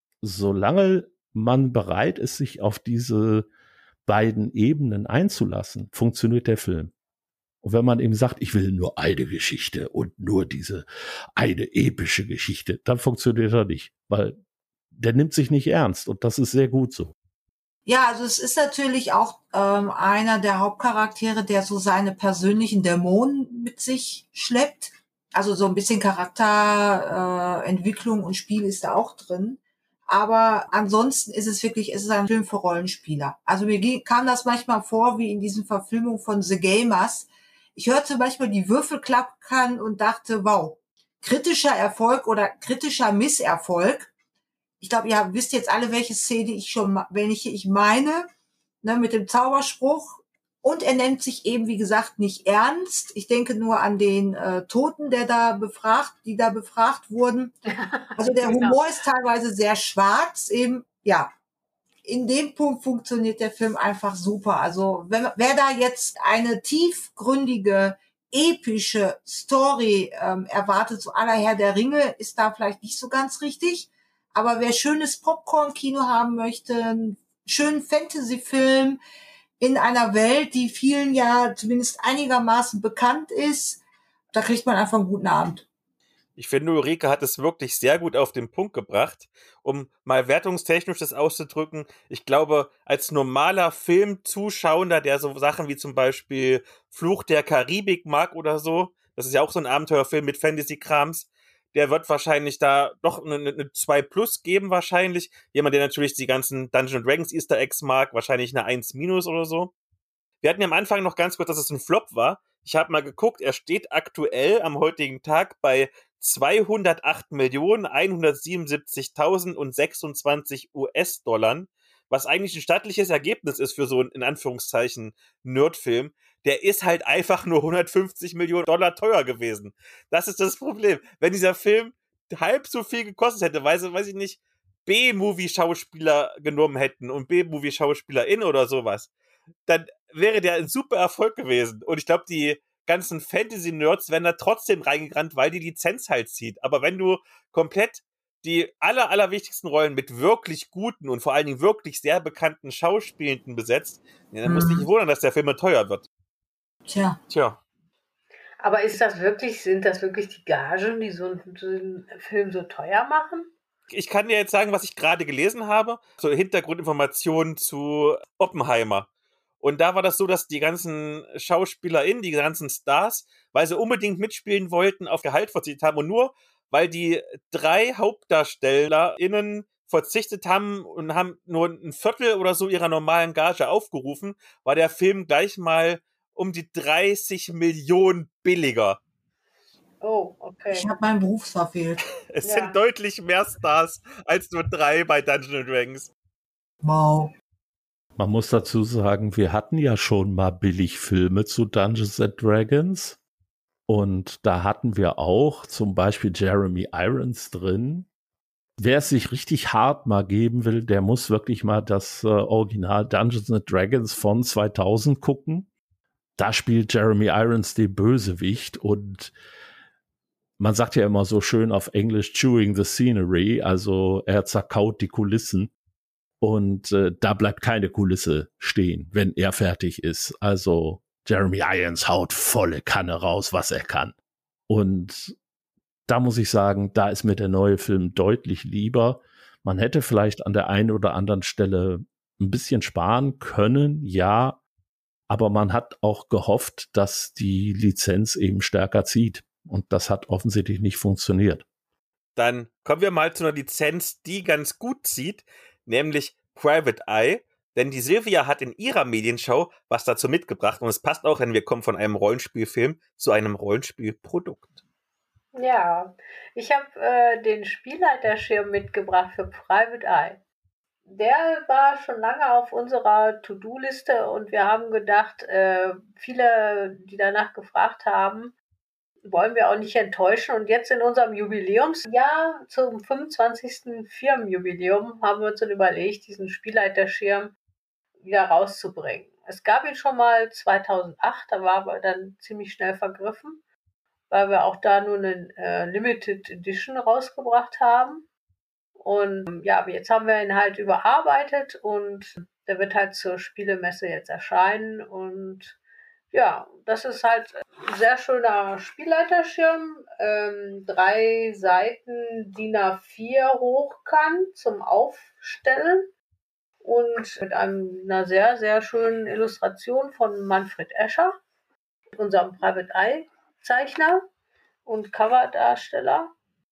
Solange man bereit ist, sich auf diese beiden Ebenen einzulassen, funktioniert der Film. Und wenn man eben sagt, ich will nur eine Geschichte und nur diese eine epische Geschichte, dann funktioniert er nicht, weil der nimmt sich nicht ernst und das ist sehr gut so. Ja, also es ist natürlich auch ähm, einer der Hauptcharaktere, der so seine persönlichen Dämonen mit sich schleppt. Also so ein bisschen Charakterentwicklung äh, Entwicklung und Spiel ist da auch drin. Aber ansonsten ist es wirklich, es ist ein Film für Rollenspieler. Also mir ging, kam das manchmal vor, wie in diesen Verfilmungen von The Gamers. Ich hörte manchmal die Würfel klackern und dachte, wow, kritischer Erfolg oder kritischer Misserfolg. Ich glaube, ihr wisst jetzt alle, welche Szene ich schon, welche ich meine, ne, mit dem Zauberspruch. Und er nennt sich eben, wie gesagt, nicht ernst. Ich denke nur an den äh, Toten, der da befragt, die da befragt wurden. Also der Genau. Humor ist teilweise sehr schwarz. Eben, ja, in dem Punkt funktioniert der Film einfach super. Also wenn, wer da jetzt eine tiefgründige, epische Story ähm, erwartet, so à la Herr der Ringe, ist da vielleicht nicht so ganz richtig. Aber wer schönes Popcorn-Kino haben möchte, einen schönen Fantasy-Film in einer Welt, die vielen ja zumindest einigermaßen bekannt ist, da kriegt man einfach einen guten Abend. Ich finde, Ulrike hat es wirklich sehr gut auf den Punkt gebracht, um mal wertungstechnisch das auszudrücken. Ich glaube, als normaler Filmzuschauer, der so Sachen wie zum Beispiel Fluch der Karibik mag oder so, das ist ja auch so ein Abenteuerfilm mit Fantasy-Krams, der wird wahrscheinlich da doch eine, eine zwei plus geben wahrscheinlich. Jemand, der natürlich die ganzen Dungeons and Dragons Easter Eggs mag, wahrscheinlich eine eins minus oder so. Wir hatten ja am Anfang noch ganz kurz, dass es ein Flop war. Ich habe mal geguckt, er steht aktuell am heutigen Tag bei zweihundertacht Millionen hundertsiebenundsiebzigtausendsechsundzwanzig U S-Dollar, was eigentlich ein stattliches Ergebnis ist für so einen, in Anführungszeichen, Nerdfilm. Der ist halt einfach nur hundertfünfzig Millionen Dollar teuer gewesen. Das ist das Problem. Wenn dieser Film halb so viel gekostet hätte, weiß, weiß ich nicht, B-Movie-Schauspieler genommen hätten und B-Movie-SchauspielerInnen oder sowas, dann wäre der ein super Erfolg gewesen. Und ich glaube, die ganzen Fantasy-Nerds werden da trotzdem reingerannt, weil die Lizenz halt zieht. Aber wenn du komplett die aller, allerwichtigsten Rollen mit wirklich guten und vor allen Dingen wirklich sehr bekannten Schauspielenden besetzt, ja, dann mhm. musst du dich wundern, dass der Film teuer wird. Tja. Tja. Aber ist das wirklich, sind das wirklich die Gagen, die so einen, so einen Film so teuer machen? Ich kann dir jetzt sagen, was ich gerade gelesen habe. So Hintergrundinformationen zu Oppenheimer. Und da war das so, dass die ganzen SchauspielerInnen, die ganzen Stars, weil sie unbedingt mitspielen wollten, auf Gehalt verzichtet haben. Und nur, weil die drei HauptdarstellerInnen verzichtet haben und haben nur ein Viertel oder so ihrer normalen Gage aufgerufen, war der Film gleich mal um die dreißig Millionen billiger. Oh, okay. Ich habe meinen Beruf verfehlt. Es ja. sind deutlich mehr Stars als nur drei bei Dungeons and Dragons. Wow. Man muss dazu sagen, wir hatten ja schon mal Billigfilme zu Dungeons and Dragons. Und da hatten wir auch zum Beispiel Jeremy Irons drin. Wer es sich richtig hart mal geben will, der muss wirklich mal das äh, Original Dungeons and Dragons von zweitausend gucken. Da spielt Jeremy Irons den Bösewicht und man sagt ja immer so schön auf Englisch chewing the scenery, also er zerkaut die Kulissen und äh, da bleibt keine Kulisse stehen, wenn er fertig ist. Also Jeremy Irons haut volle Kanne raus, was er kann. Und da muss ich sagen, da ist mir der neue Film deutlich lieber. Man hätte vielleicht an der einen oder anderen Stelle ein bisschen sparen können, ja, aber man hat auch gehofft, dass die Lizenz eben stärker zieht. Und das hat offensichtlich nicht funktioniert. Dann kommen wir mal zu einer Lizenz, die ganz gut zieht, nämlich Private Eye. Denn die Silvia hat in ihrer Medienschau was dazu mitgebracht. Und es passt auch, denn wir kommen von einem Rollenspielfilm zu einem Rollenspielprodukt. Ja, ich habe äh, den Spielleiterschirm mitgebracht für Private Eye. Der war schon lange auf unserer To-Do-Liste und wir haben gedacht, äh, viele, die danach gefragt haben, wollen wir auch nicht enttäuschen. Und jetzt in unserem Jubiläumsjahr, zum fünfundzwanzigsten Firmenjubiläum, haben wir uns dann überlegt, diesen Spielleiterschirm wieder rauszubringen. Es gab ihn schon mal zweitausendacht, da war aber dann ziemlich schnell vergriffen, weil wir auch da nur eine äh, Limited Edition rausgebracht haben. Und ja, aber jetzt haben wir ihn halt überarbeitet und der wird halt zur Spielemesse jetzt erscheinen. Und ja, das ist halt ein sehr schöner Spielleiterschirm. Ähm, drei Seiten D I N A vier hochkant zum Aufstellen und mit einem, einer sehr, sehr schönen Illustration von Manfred Escher, unserem Private Eye Zeichner und Coverdarsteller.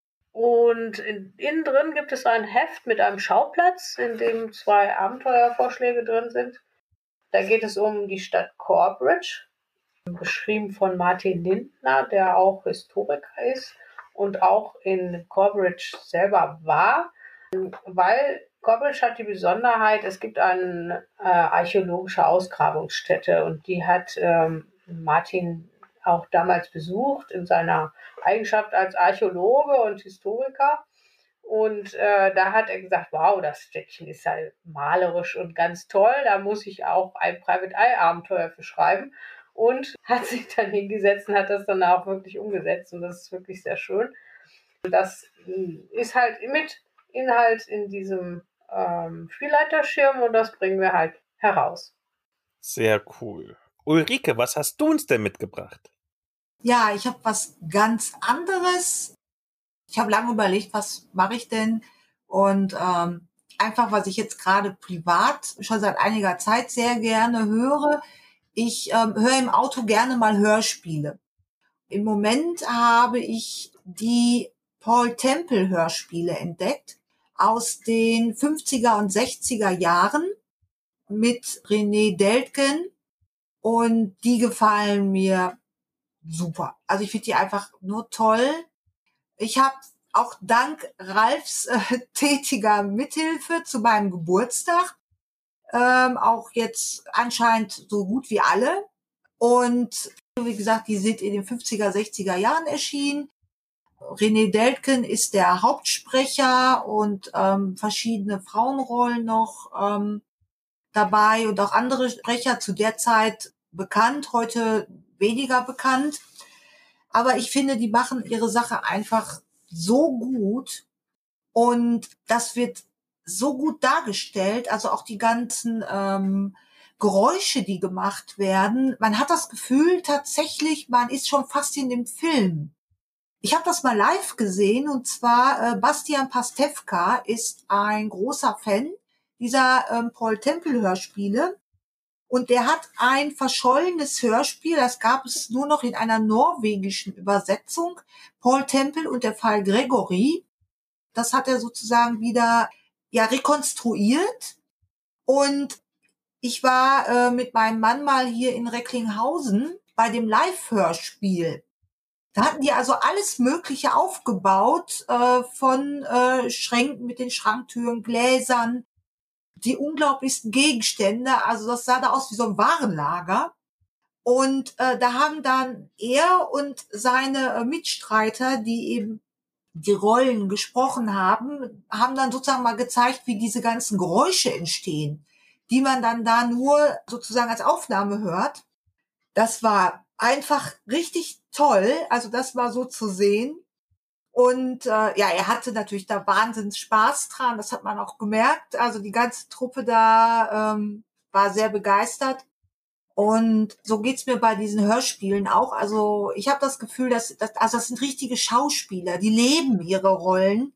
Und in, innen drin gibt es ein Heft mit einem Schauplatz, in dem zwei Abenteuervorschläge drin sind. Da geht es um die Stadt Corbridge, beschrieben von Martin Lindner, der auch Historiker ist und auch in Corbridge selber war, weil Corbridge hat die Besonderheit, es gibt eine äh, archäologische Ausgrabungsstätte und die hat ähm, Martin auch damals besucht in seiner Eigenschaft als Archäologe und Historiker. Und äh, da hat er gesagt, wow, das Städtchen ist ja malerisch und ganz toll, da muss ich auch ein Private Eye Abenteuer für schreiben. Und hat sich dann hingesetzt und hat das dann auch wirklich umgesetzt. Und das ist wirklich sehr schön. Und das ist halt mit Inhalt in diesem ähm, Spielleiterschirm und das bringen wir halt heraus. Sehr cool. Ulrike, was hast du uns denn mitgebracht? Ja, ich habe was ganz anderes. Ich habe lange überlegt, was mache ich denn? Und ähm, einfach, was ich jetzt gerade privat schon seit einiger Zeit sehr gerne höre. Ich ähm, höre im Auto gerne mal Hörspiele. Im Moment habe ich die Paul Temple Hörspiele entdeckt aus den fünfziger und sechziger Jahren mit René Deltgen und die gefallen mir super. Also ich finde die einfach nur toll. Ich habe auch dank Ralfs äh, tätiger Mithilfe zu meinem Geburtstag ähm, auch jetzt anscheinend so gut wie alle. Und wie gesagt, die sind in den fünfziger, sechziger Jahren erschienen. René Deltgen ist der Hauptsprecher und ähm, verschiedene Frauenrollen noch ähm, dabei und auch andere Sprecher zu der Zeit bekannt, heute weniger bekannt. Aber ich finde, die machen ihre Sache einfach so gut und das wird so gut dargestellt, also auch die ganzen ähm, Geräusche, die gemacht werden. Man hat das Gefühl tatsächlich, man ist schon fast in dem Film. Ich habe das mal live gesehen und zwar äh, Bastian Pastewka ist ein großer Fan dieser ähm, Paul Temple Hörspiele und der hat ein verschollenes Hörspiel, das gab es nur noch in einer norwegischen Übersetzung, Paul Temple und der Fall Gregory. Das hat er sozusagen wieder ja rekonstruiert und ich war äh, mit meinem Mann mal hier in Recklinghausen bei dem Live-Hörspiel. Da hatten die also alles Mögliche aufgebaut, äh, von äh, Schränken mit den Schranktüren, Gläsern, die unglaublichsten Gegenstände. Also das sah da aus wie so ein Warenlager. Und äh, da haben dann er und seine äh, Mitstreiter, die eben die Rollen gesprochen haben, haben dann sozusagen mal gezeigt, wie diese ganzen Geräusche entstehen, die man dann da nur sozusagen als Aufnahme hört. Das war einfach richtig toll, also das war so zu sehen. Und äh, ja, er hatte natürlich da wahnsinns Spaß dran, das hat man auch gemerkt. Also die ganze Truppe da ähm, war sehr begeistert. Und so geht's mir bei diesen Hörspielen auch. Also ich habe das Gefühl, dass, dass also das sind richtige Schauspieler, die leben ihre Rollen.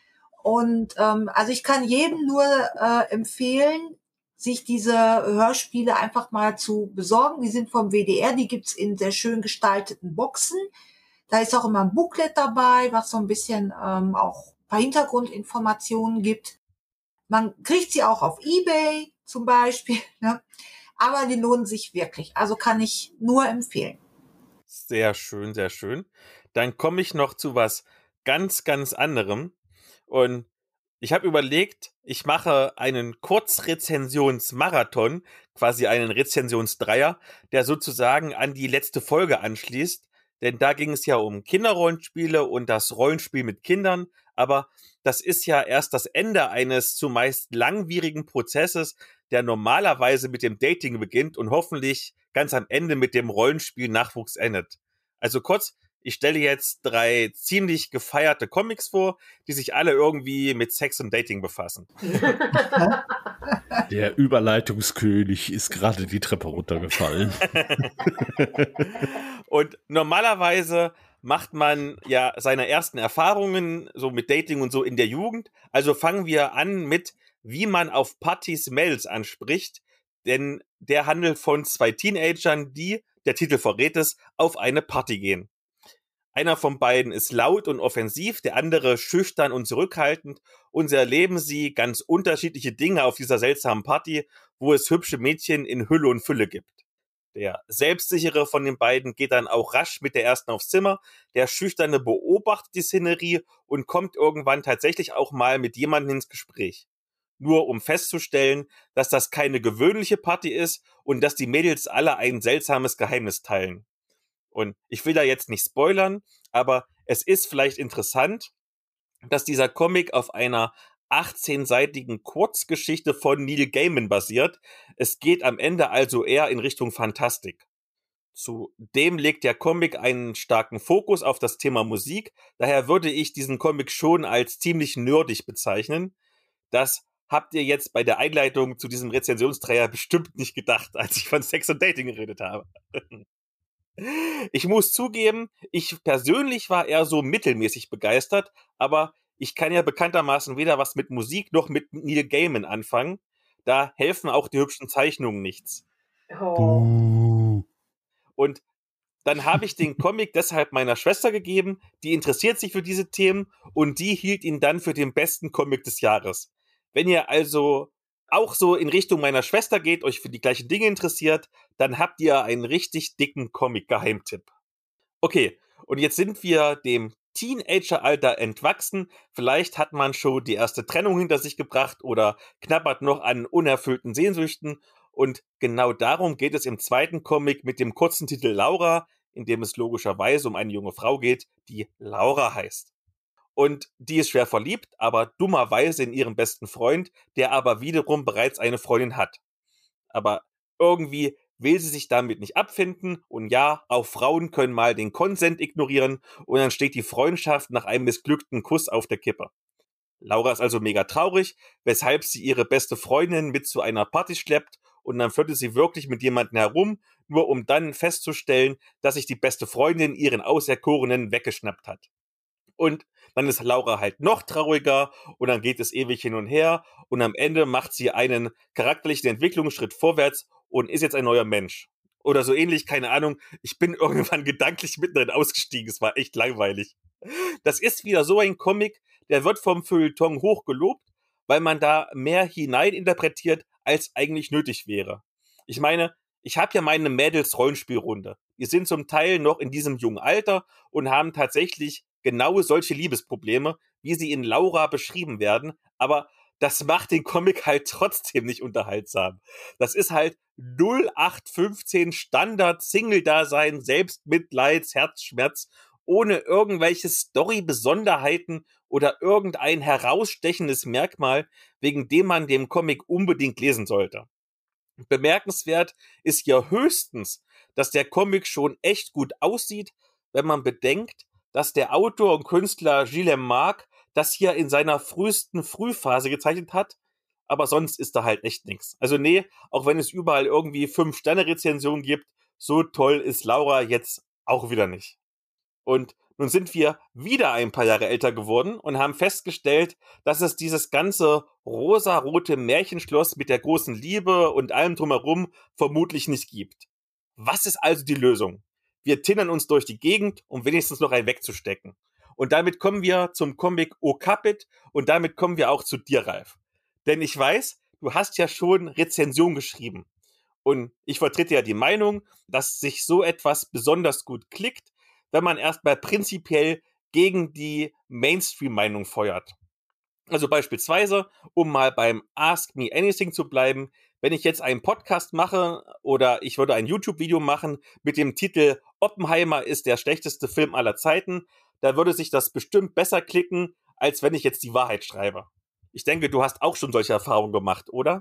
Und ähm, also ich kann jedem nur äh, empfehlen, sich diese Hörspiele einfach mal zu besorgen. Die sind vom W D R, die gibt's in sehr schön gestalteten Boxen. Da ist auch immer ein Booklet dabei, was so ein bisschen ähm, auch ein paar Hintergrundinformationen gibt. Man kriegt sie auch auf eBay zum Beispiel, ne? Aber die lohnen sich wirklich. Also kann ich nur empfehlen. Sehr schön, sehr schön. Dann komme ich noch zu was ganz, ganz anderem. Und ich habe überlegt, ich mache einen Kurzrezensionsmarathon, quasi einen Rezensionsdreier, der sozusagen an die letzte Folge anschließt. Denn da ging es ja um Kinderrollenspiele und das Rollenspiel mit Kindern. Aber das ist ja erst das Ende eines zumeist langwierigen Prozesses, der normalerweise mit dem Dating beginnt und hoffentlich ganz am Ende mit dem Rollenspiel-Nachwuchs endet. Also kurz, ich stelle jetzt drei ziemlich gefeierte Comics vor, die sich alle irgendwie mit Sex und Dating befassen. Der Überleitungskönig ist gerade die Treppe runtergefallen. Und normalerweise macht man ja seine ersten Erfahrungen so mit Dating und so in der Jugend. Also fangen wir an mit, wie man auf Partys Mädels anspricht. Denn der handelt von zwei Teenagern, die, der Titel verrät es, auf eine Party gehen. Einer von beiden ist laut und offensiv, der andere schüchtern und zurückhaltend, und so erleben sie ganz unterschiedliche Dinge auf dieser seltsamen Party, wo es hübsche Mädchen in Hülle und Fülle gibt. Der Selbstsichere von den beiden geht dann auch rasch mit der ersten aufs Zimmer, der Schüchterne beobachtet die Szenerie und kommt irgendwann tatsächlich auch mal mit jemandem ins Gespräch. Nur um festzustellen, dass das keine gewöhnliche Party ist und dass die Mädels alle ein seltsames Geheimnis teilen. Und ich will da jetzt nicht spoilern, aber es ist vielleicht interessant, dass dieser Comic auf einer achtzehnseitigen Kurzgeschichte von Neil Gaiman basiert. Es geht am Ende also eher in Richtung Fantastik. Zudem legt der Comic einen starken Fokus auf das Thema Musik. Daher würde ich diesen Comic schon als ziemlich nerdig bezeichnen. Das habt ihr jetzt bei der Einleitung zu diesem Rezensionsträger bestimmt nicht gedacht, als ich von Sex und Dating geredet habe. Ich muss zugeben, ich persönlich war eher so mittelmäßig begeistert, aber ich kann ja bekanntermaßen weder was mit Musik noch mit Neil Gaiman anfangen. Da helfen auch die hübschen Zeichnungen nichts. Oh. Und dann habe ich den Comic deshalb meiner Schwester gegeben, die interessiert sich für diese Themen und die hielt ihn dann für den besten Comic des Jahres. Wenn ihr also auch so in Richtung meiner Schwester geht, euch für die gleichen Dinge interessiert, dann habt ihr einen richtig dicken Comic-Geheimtipp. Okay, und jetzt sind wir dem Teenageralter entwachsen. Vielleicht hat man schon die erste Trennung hinter sich gebracht oder knabbert noch an unerfüllten Sehnsüchten. Und genau darum geht es im zweiten Comic mit dem kurzen Titel Laura, in dem es logischerweise um eine junge Frau geht, die Laura heißt. Und die ist schwer verliebt, aber dummerweise in ihren besten Freund, der aber wiederum bereits eine Freundin hat. Aber irgendwie will sie sich damit nicht abfinden und ja, auch Frauen können mal den Konsent ignorieren und dann steht die Freundschaft nach einem missglückten Kuss auf der Kippe. Laura ist also mega traurig, weshalb sie ihre beste Freundin mit zu einer Party schleppt und dann flirtet sie wirklich mit jemandem herum, nur um dann festzustellen, dass sich die beste Freundin ihren Auserkorenen weggeschnappt hat. Und dann ist Laura halt noch trauriger und dann geht es ewig hin und her und am Ende macht sie einen charakterlichen Entwicklungsschritt vorwärts und ist jetzt ein neuer Mensch. Oder so ähnlich, keine Ahnung. Ich bin irgendwann gedanklich mittendrin ausgestiegen. Es war echt langweilig. Das ist wieder so ein Comic, der wird vom Feuilleton hoch gelobt, weil man da mehr hineininterpretiert, als eigentlich nötig wäre. Ich meine, ich habe ja meine Mädels-Rollenspielrunde. Die sind zum Teil noch in diesem jungen Alter und haben tatsächlich genau solche Liebesprobleme, wie sie in Laura beschrieben werden, aber das macht den Comic halt trotzdem nicht unterhaltsam. Das ist halt null acht fünfzehn Standard-Single-Dasein, Selbstmitleids, Herzschmerz, ohne irgendwelche Story-Besonderheiten oder irgendein herausstechendes Merkmal, wegen dem man den Comic unbedingt lesen sollte. Bemerkenswert ist hier höchstens, dass der Comic schon echt gut aussieht, wenn man bedenkt, dass der Autor und Künstler Guillaume Marc das hier in seiner frühesten Frühphase gezeichnet hat, aber sonst ist da halt echt nichts. Also nee, auch wenn es überall irgendwie fünf Sterne Rezensionen gibt, so toll ist Laura jetzt auch wieder nicht. Und nun sind wir wieder ein paar Jahre älter geworden und haben festgestellt, dass es dieses ganze rosarote Märchenschloss mit der großen Liebe und allem drumherum vermutlich nicht gibt. Was ist also die Lösung? Wir tindern uns durch die Gegend, um wenigstens noch einen wegzustecken. Und damit kommen wir zum Comic Okapit und damit kommen wir auch zu dir, Ralf. Denn ich weiß, du hast ja schon Rezension geschrieben. Und ich vertrete ja die Meinung, dass sich so etwas besonders gut klickt, wenn man erstmal prinzipiell gegen die Mainstream-Meinung feuert. Also beispielsweise, um mal beim Ask Me Anything zu bleiben, wenn ich jetzt einen Podcast mache oder ich würde ein YouTube-Video machen mit dem Titel Oppenheimer ist der schlechteste Film aller Zeiten, da würde sich das bestimmt besser klicken, als wenn ich jetzt die Wahrheit schreibe. Ich denke, du hast auch schon solche Erfahrungen gemacht, oder?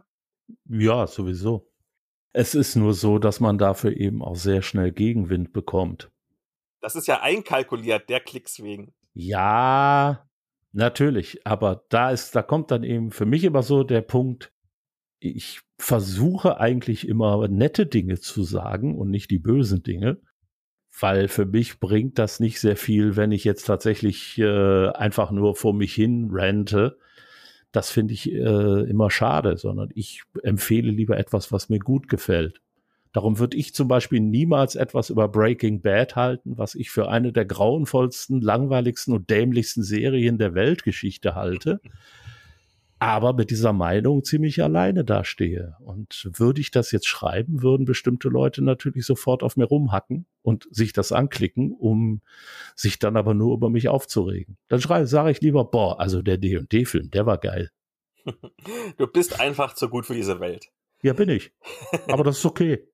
Ja, sowieso. Es ist nur so, dass man dafür eben auch sehr schnell Gegenwind bekommt. Das ist ja einkalkuliert, der Klicks wegen. Ja, natürlich. Aber da ist, da kommt dann eben für mich immer so der Punkt, ich versuche eigentlich immer nette Dinge zu sagen und nicht die bösen Dinge, weil für mich bringt das nicht sehr viel, wenn ich jetzt tatsächlich äh, einfach nur vor mich hin rante. Das finde ich äh, immer schade, sondern ich empfehle lieber etwas, was mir gut gefällt. Darum würde ich zum Beispiel niemals etwas über Breaking Bad halten, was ich für eine der grauenvollsten, langweiligsten und dämlichsten Serien der Weltgeschichte halte, aber mit dieser Meinung ziemlich alleine dastehe. Und würde ich das jetzt schreiben, würden bestimmte Leute natürlich sofort auf mir rumhacken und sich das anklicken, um sich dann aber nur über mich aufzuregen. Dann sage ich lieber, boah, also der D und D-Film, der war geil. Du bist einfach zu gut für diese Welt. Ja, bin ich. Aber das ist okay.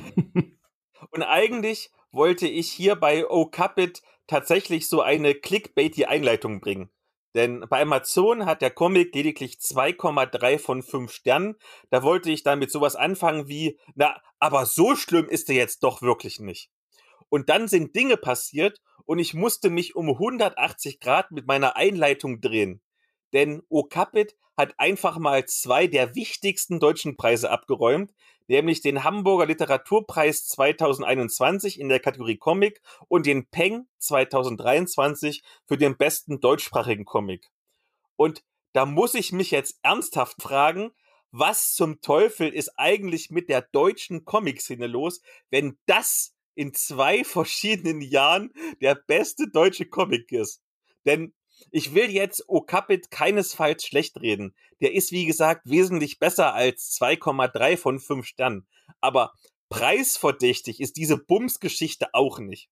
Und eigentlich wollte ich hier bei Okapit tatsächlich so eine Clickbait-Einleitung bringen. Denn bei Amazon hat der Comic lediglich zwei Komma drei von fünf Sternen. Da wollte ich dann mit sowas anfangen wie, na, aber so schlimm ist er jetzt doch wirklich nicht. Und dann sind Dinge passiert und ich musste mich um hundertachtzig Grad mit meiner Einleitung drehen. Denn Okapit hat einfach mal zwei der wichtigsten deutschen Preise abgeräumt, nämlich den Hamburger Literaturpreis zweitausendeinundzwanzig in der Kategorie Comic und den Peng zweitausenddreiundzwanzig für den besten deutschsprachigen Comic. Und da muss ich mich jetzt ernsthaft fragen, was zum Teufel ist eigentlich mit der deutschen Comic-Szene los, wenn das in zwei verschiedenen Jahren der beste deutsche Comic ist? Denn ich will jetzt Okapit keinesfalls schlecht reden. Der ist, wie gesagt, wesentlich besser als zwei Komma drei von fünf Sternen. Aber preisverdächtig ist diese Bums-Geschichte auch nicht.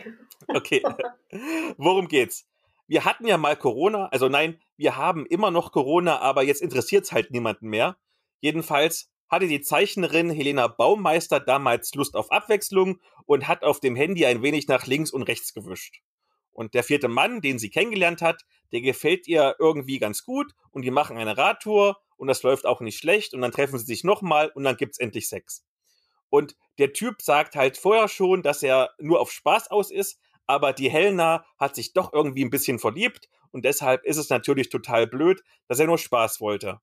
Okay, worum geht's? Wir hatten ja mal Corona, also nein, wir haben immer noch Corona, aber jetzt interessiert's halt niemanden mehr. Jedenfalls hatte die Zeichnerin Helena Baumeister damals Lust auf Abwechslung und hat auf dem Handy ein wenig nach links und rechts gewischt. Und der vierte Mann, den sie kennengelernt hat, der gefällt ihr irgendwie ganz gut und die machen eine Radtour und das läuft auch nicht schlecht und dann treffen sie sich nochmal und dann gibt's endlich Sex. Und der Typ sagt halt vorher schon, dass er nur auf Spaß aus ist, aber die Helena hat sich doch irgendwie ein bisschen verliebt und deshalb ist es natürlich total blöd, dass er nur Spaß wollte.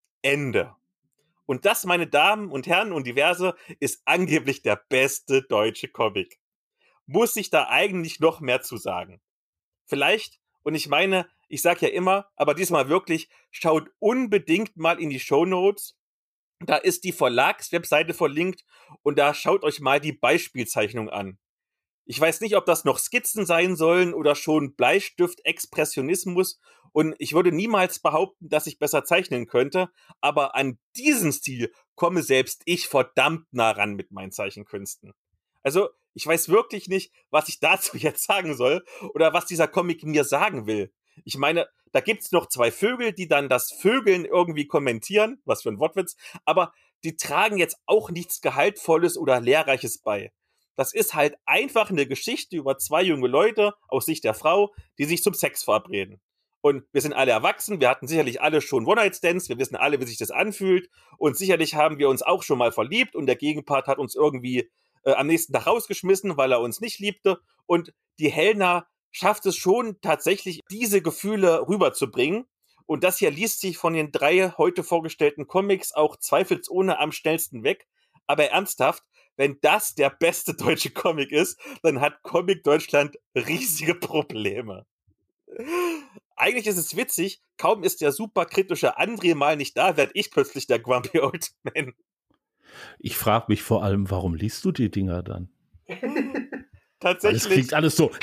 Ende. Und das, meine Damen und Herren und diverse, ist angeblich der beste deutsche Comic. Muss ich da eigentlich noch mehr zu sagen? Vielleicht, und ich meine, ich sag ja immer, aber diesmal wirklich, schaut unbedingt mal in die Shownotes. Da ist die Verlagswebseite verlinkt und da schaut euch mal die Beispielzeichnung an. Ich weiß nicht, ob das noch Skizzen sein sollen oder schon Bleistift-Expressionismus und ich würde niemals behaupten, dass ich besser zeichnen könnte, aber an diesen Stil komme selbst ich verdammt nah ran mit meinen Zeichenkünsten. Also, ich weiß wirklich nicht, was ich dazu jetzt sagen soll oder was dieser Comic mir sagen will. Ich meine, da gibt's noch zwei Vögel, die dann das Vögeln irgendwie kommentieren, was für ein Wortwitz, aber die tragen jetzt auch nichts Gehaltvolles oder Lehrreiches bei. Das ist halt einfach eine Geschichte über zwei junge Leute aus Sicht der Frau, die sich zum Sex verabreden. Und wir sind alle erwachsen, wir hatten sicherlich alle schon One-Night-Stands, wir wissen alle, wie sich das anfühlt und sicherlich haben wir uns auch schon mal verliebt und der Gegenpart hat uns irgendwie äh, am nächsten Tag rausgeschmissen, weil er uns nicht liebte und die Helena schafft es schon tatsächlich, diese Gefühle rüberzubringen. Und das hier liest sich von den drei heute vorgestellten Comics auch zweifelsohne am schnellsten weg. Aber ernsthaft, wenn das der beste deutsche Comic ist, dann hat Comic Deutschland riesige Probleme. Eigentlich ist es witzig, kaum ist der superkritische André mal nicht da, werd ich plötzlich der Grumpy Old Man. Ich frage mich vor allem, warum liest du die Dinger dann? Tatsächlich. Es klingt alles so.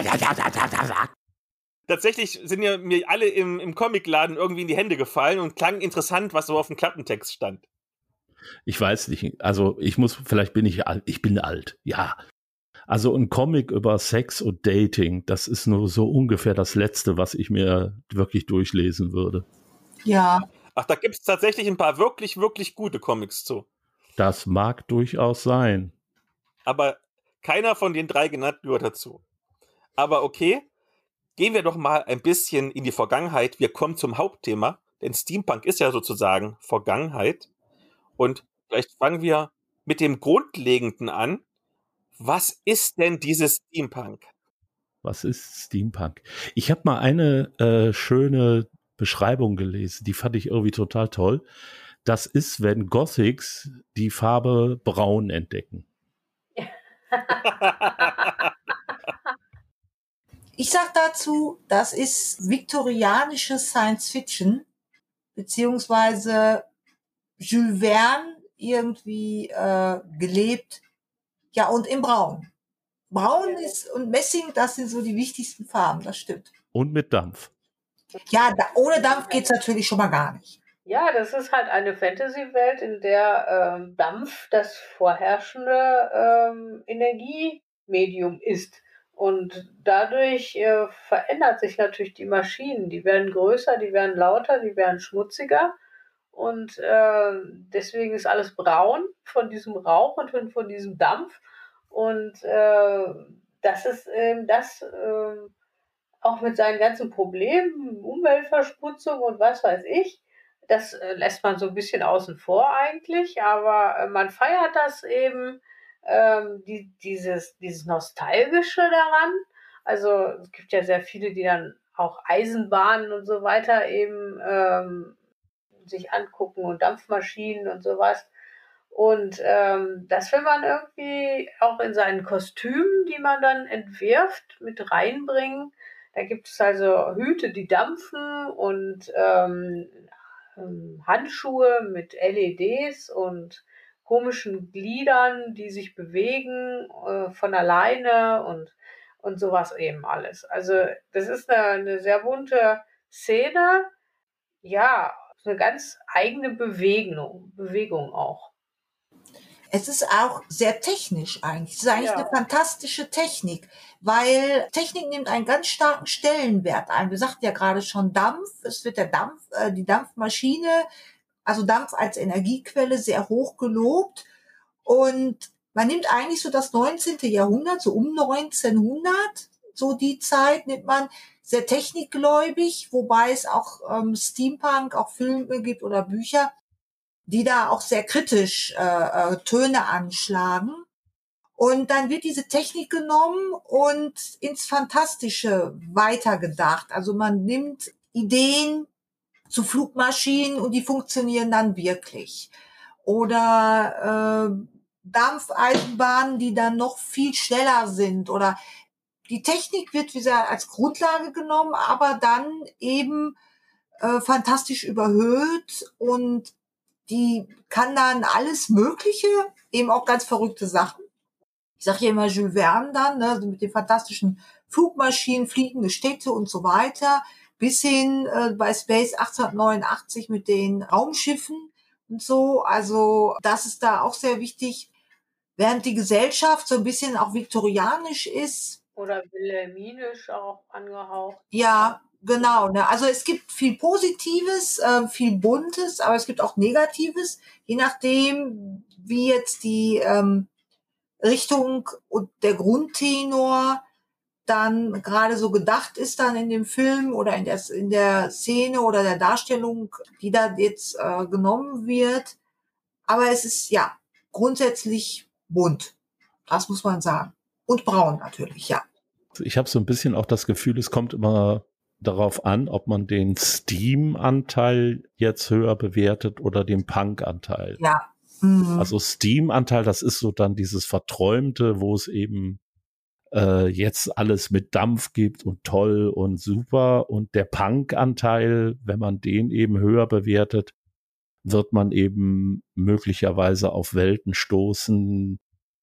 Tatsächlich sind ja mir alle im, im Comicladen irgendwie in die Hände gefallen und klangen interessant, was so auf dem Klappentext stand. Ich weiß nicht. Also ich muss, vielleicht bin ich alt. Ich bin alt, ja. Also ein Comic über Sex und Dating, das ist nur so ungefähr das Letzte, was ich mir wirklich durchlesen würde. Ja. Ach, da gibt's tatsächlich ein paar wirklich, wirklich gute Comics zu. Das mag durchaus sein. Aber keiner von den drei genannten gehört dazu. Aber okay, gehen wir doch mal ein bisschen in die Vergangenheit. Wir kommen zum Hauptthema, denn Steampunk ist ja sozusagen Vergangenheit. Und vielleicht fangen wir mit dem Grundlegenden an. Was ist denn dieses Steampunk? Was ist Steampunk? Ich habe mal eine äh, schöne Beschreibung gelesen, die fand ich irgendwie total toll. Das ist, wenn Gothics die Farbe Braun entdecken. Ich sag dazu, das ist viktorianische Science Fiction, beziehungsweise Jules Verne irgendwie äh, gelebt. Ja, und in Braun. Braun ist und Messing, das sind so die wichtigsten Farben, das stimmt. Und mit Dampf. Ja, da, ohne Dampf geht's natürlich schon mal gar nicht. Ja, das ist halt eine Fantasy-Welt, in der ähm, Dampf das vorherrschende ähm, Energiemedium ist. Und dadurch äh, verändert sich natürlich die Maschinen. Die werden größer, die werden lauter, die werden schmutziger. Und äh, deswegen ist alles braun von diesem Rauch und von, von diesem Dampf. Und äh, das ist ähm, das äh, auch mit seinen ganzen Problemen, Umweltverschmutzung und was weiß ich. Das äh, lässt man so ein bisschen außen vor eigentlich, aber äh, man feiert das eben, ähm, die, dieses, dieses Nostalgische daran. Also es gibt ja sehr viele, die dann auch Eisenbahnen und so weiter eben ähm, sich angucken und Dampfmaschinen und sowas. Und ähm, das will man irgendwie auch in seinen Kostümen, die man dann entwirft, mit reinbringen. Da gibt es also Hüte, die dampfen und ähm, Handschuhe mit L E Ds und komischen Gliedern, die sich bewegen äh, von alleine und, und sowas eben alles. Also das ist eine, eine sehr bunte Szene. Ja, eine ganz eigene Bewegung, Bewegung auch. Es ist auch sehr technisch eigentlich. Es ist eigentlich Ja. eine fantastische Technik, weil Technik nimmt einen ganz starken Stellenwert ein. Wir sagten ja gerade schon Dampf. Es wird der Dampf, äh, die Dampfmaschine, also Dampf als Energiequelle sehr hoch gelobt. Und man nimmt eigentlich so das neunzehnte Jahrhundert, so um neunzehnhundert, so die Zeit nimmt man sehr technikgläubig, wobei es auch ähm, Steampunk, auch Filme gibt oder Bücher, die da auch sehr kritisch äh, äh, Töne anschlagen. Und dann wird diese Technik genommen und ins Fantastische weitergedacht. Also man nimmt Ideen zu Flugmaschinen und die funktionieren dann wirklich. Oder äh, Dampfeisenbahnen, die dann noch viel schneller sind. Oder die Technik wird wieder als Grundlage genommen, aber dann eben äh, fantastisch überhöht und die kann dann alles Mögliche, eben auch ganz verrückte Sachen. Ich sage hier immer Jules Verne dann, ne, mit den fantastischen Flugmaschinen, fliegende Städte und so weiter, bis hin äh, bei Space achtzehnhundertneunundachtzig mit den Raumschiffen und so. Also das ist da auch sehr wichtig, während die Gesellschaft so ein bisschen auch viktorianisch ist. Oder wilhelminisch auch angehaucht. Ja, genau. Ne? Also es gibt viel Positives, äh, viel Buntes, aber es gibt auch Negatives, je nachdem, wie jetzt die ähm, Richtung und der Grundtenor dann gerade so gedacht ist dann in dem Film oder in der, in der Szene oder der Darstellung, die da jetzt äh, genommen wird. Aber es ist ja grundsätzlich bunt, das muss man sagen. Und braun natürlich, ja. Ich habe so ein bisschen auch das Gefühl, es kommt immer darauf an, ob man den Steam-Anteil jetzt höher bewertet oder den Punk-Anteil. Ja. Mhm. Also Steam-Anteil, das ist so dann dieses Verträumte, wo es eben äh, jetzt alles mit Dampf gibt und toll und super. Und der Punk-Anteil, wenn man den eben höher bewertet, wird man eben möglicherweise auf Welten stoßen,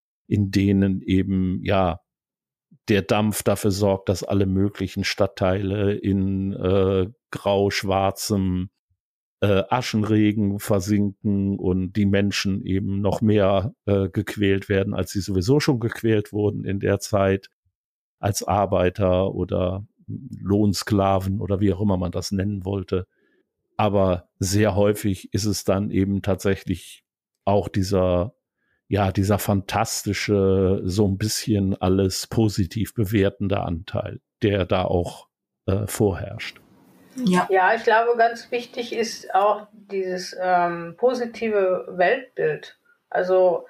in denen eben, ja, der Dampf dafür sorgt, dass alle möglichen Stadtteile in äh, grau-schwarzem äh, Aschenregen versinken und die Menschen eben noch mehr äh, gequält werden, als sie sowieso schon gequält wurden in der Zeit als Arbeiter oder Lohnsklaven oder wie auch immer man das nennen wollte. Aber sehr häufig ist es dann eben tatsächlich auch dieser ja, dieser fantastische, so ein bisschen alles positiv bewertende Anteil, der da auch äh, vorherrscht. Ja. Ja, ich glaube, ganz wichtig ist auch dieses ähm, positive Weltbild. Also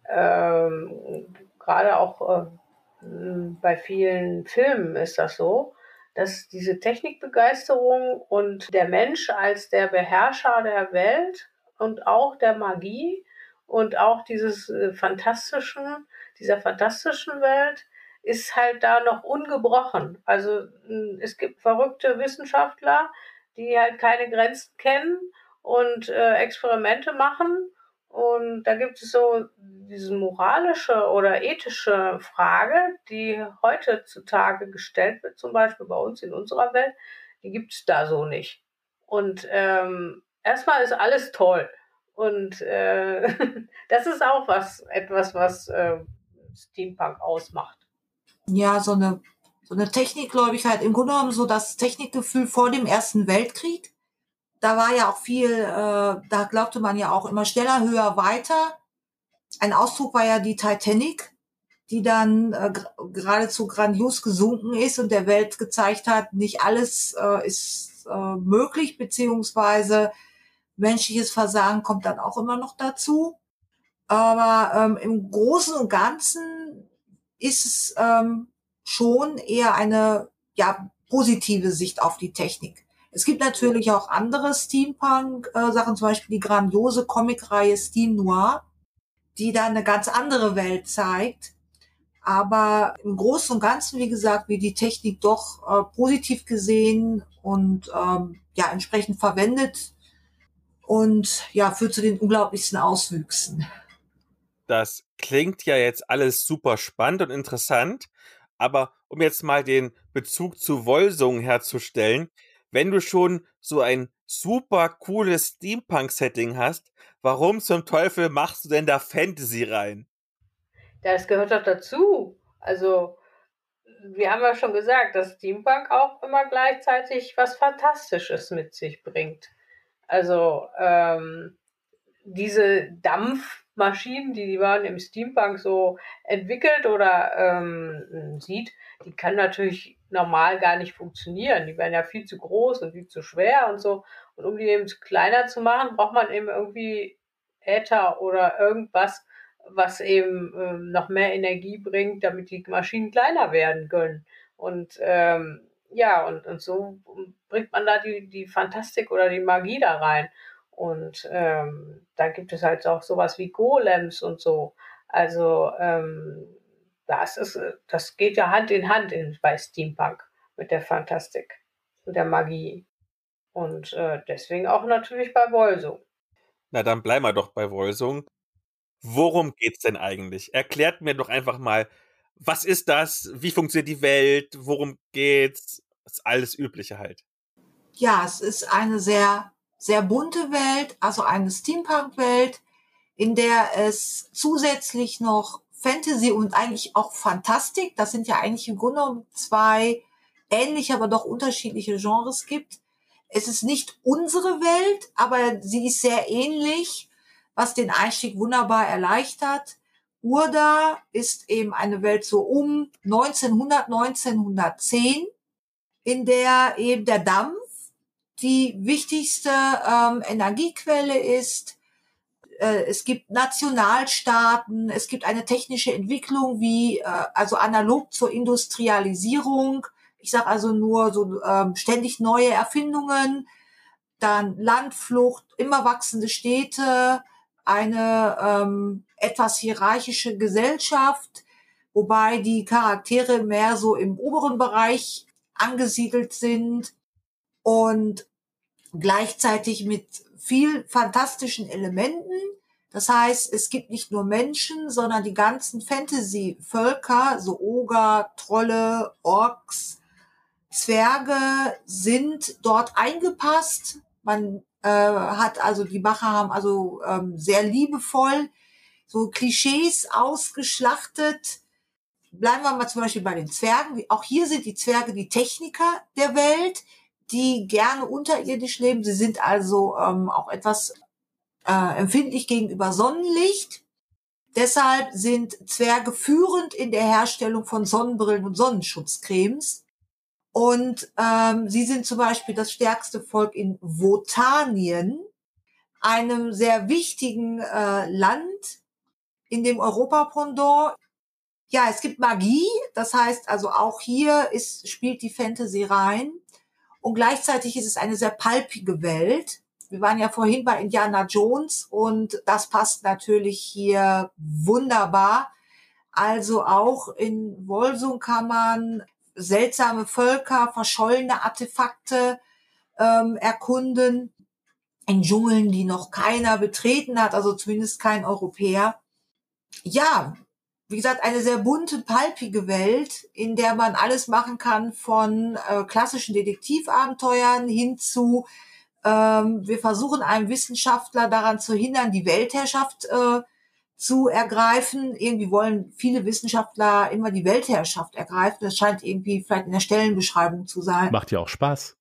ähm, gerade auch äh, bei vielen Filmen ist das so, dass diese Technikbegeisterung und der Mensch als der Beherrscher der Welt und auch der Magie und auch dieses äh, fantastischen, dieser fantastischen Welt ist halt da noch ungebrochen. Also mh, es gibt verrückte Wissenschaftler, die halt keine Grenzen kennen und äh, Experimente machen. Und da gibt es so diese moralische oder ethische Frage, die heutzutage gestellt wird, zum Beispiel bei uns in unserer Welt, die gibt es da so nicht. Und ähm, erstmal ist alles toll. Und äh, das ist auch was, etwas, was äh, Steampunk ausmacht. Ja, so eine, so eine Technikgläubigkeit, im Grunde genommen so das Technikgefühl vor dem Ersten Weltkrieg. Da war ja auch viel, äh, da glaubte man ja auch immer schneller, höher, weiter. Ein Ausdruck war ja die Titanic, die dann äh, geradezu grandios gesunken ist und der Welt gezeigt hat, nicht alles äh, ist äh, möglich, beziehungsweise menschliches Versagen kommt dann auch immer noch dazu. Aber ähm, im Großen und Ganzen ist es ähm, schon eher eine ja positive Sicht auf die Technik. Es gibt natürlich auch andere Steampunk-Sachen, zum Beispiel die grandiose Comicreihe Steam Noir, die dann eine ganz andere Welt zeigt. Aber im Großen und Ganzen, wie gesagt, wird die Technik doch äh, positiv gesehen und ähm, ja entsprechend verwendet und ja führt zu den unglaublichsten Auswüchsen. Das klingt ja jetzt alles super spannend und interessant, aber um jetzt mal den Bezug zu Wolsung herzustellen, wenn du schon so ein super cooles Steampunk-Setting hast, warum zum Teufel machst du denn da Fantasy rein? Das gehört doch dazu. Also, wir haben ja schon gesagt, dass Steampunk auch immer gleichzeitig was Fantastisches mit sich bringt. Also, ähm, diese Dampfmaschinen, die, die man im Steampunk so entwickelt oder ähm, sieht, die kann natürlich normal gar nicht funktionieren. Die werden ja viel zu groß und viel zu schwer und so. Und um die eben kleiner zu machen, braucht man eben irgendwie Äther oder irgendwas, was eben ähm, noch mehr Energie bringt, damit die Maschinen kleiner werden können. Und ähm, ja, und, und so bringt man da die, die Fantastik oder die Magie da rein. Und ähm, da gibt es halt auch sowas wie Golems und so. Also ähm, das ist, das geht ja Hand in Hand in, bei Steampunk mit der Fantastik und der Magie. Und äh, deswegen auch natürlich bei Wolsung. Na, dann bleiben wir doch bei Wolsung. Worum geht's denn eigentlich? Erklärt mir doch einfach mal, was ist das? Wie funktioniert die Welt? Worum geht's? Das ist alles Übliche halt. Ja, es ist eine sehr, sehr bunte Welt, also eine Steampunk-Welt, in der es zusätzlich noch Fantasy und eigentlich auch Fantastik, das sind ja eigentlich im Grunde genommen zwei ähnliche, aber doch unterschiedliche Genres gibt. Es ist nicht unsere Welt, aber sie ist sehr ähnlich, was den Einstieg wunderbar erleichtert. Urda ist eben eine Welt so um neunzehnhundert, neunzehnhundertzehn, in der eben der Dampf die wichtigste ähm, Energiequelle ist. Äh, es gibt Nationalstaaten, es gibt eine technische Entwicklung wie äh, also analog zur Industrialisierung. Ich sage also nur so ähm, ständig neue Erfindungen, dann Landflucht, immer wachsende Städte, eine ähm, etwas hierarchische Gesellschaft, wobei die Charaktere mehr so im oberen Bereich angesiedelt sind und gleichzeitig mit viel fantastischen Elementen. Das heißt, es gibt nicht nur Menschen, sondern die ganzen Fantasy-Völker, so Oger, Trolle, Orks, Zwerge sind dort eingepasst. Man äh, hat also, die Macher haben also ähm, sehr liebevoll so Klischees ausgeschlachtet. Bleiben wir mal zum Beispiel bei den Zwergen. Auch hier sind die Zwerge die Techniker der Welt, die gerne unterirdisch leben. Sie sind also ähm, auch etwas äh, empfindlich gegenüber Sonnenlicht. Deshalb sind Zwerge führend in der Herstellung von Sonnenbrillen und Sonnenschutzcremes. Und ähm, sie sind zum Beispiel das stärkste Volk in Wotanien, einem sehr wichtigen äh, Land in dem Europapendant. Ja, es gibt Magie, das heißt also auch hier ist, spielt die Fantasy rein. Und gleichzeitig ist es eine sehr palpige Welt. Wir waren ja vorhin bei Indiana Jones und das passt natürlich hier wunderbar. Also auch in Volsung kann man seltsame Völker, verschollene Artefakte ähm, erkunden. In Dschungeln, die noch keiner betreten hat, also zumindest kein Europäer. Ja, wie gesagt, eine sehr bunte, palpige Welt, in der man alles machen kann von äh, klassischen Detektivabenteuern hin zu, ähm, wir versuchen einem Wissenschaftler daran zu hindern, die Weltherrschaft äh, zu ergreifen. Irgendwie wollen viele Wissenschaftler immer die Weltherrschaft ergreifen. Das scheint irgendwie vielleicht in der Stellenbeschreibung zu sein. Macht ja auch Spaß.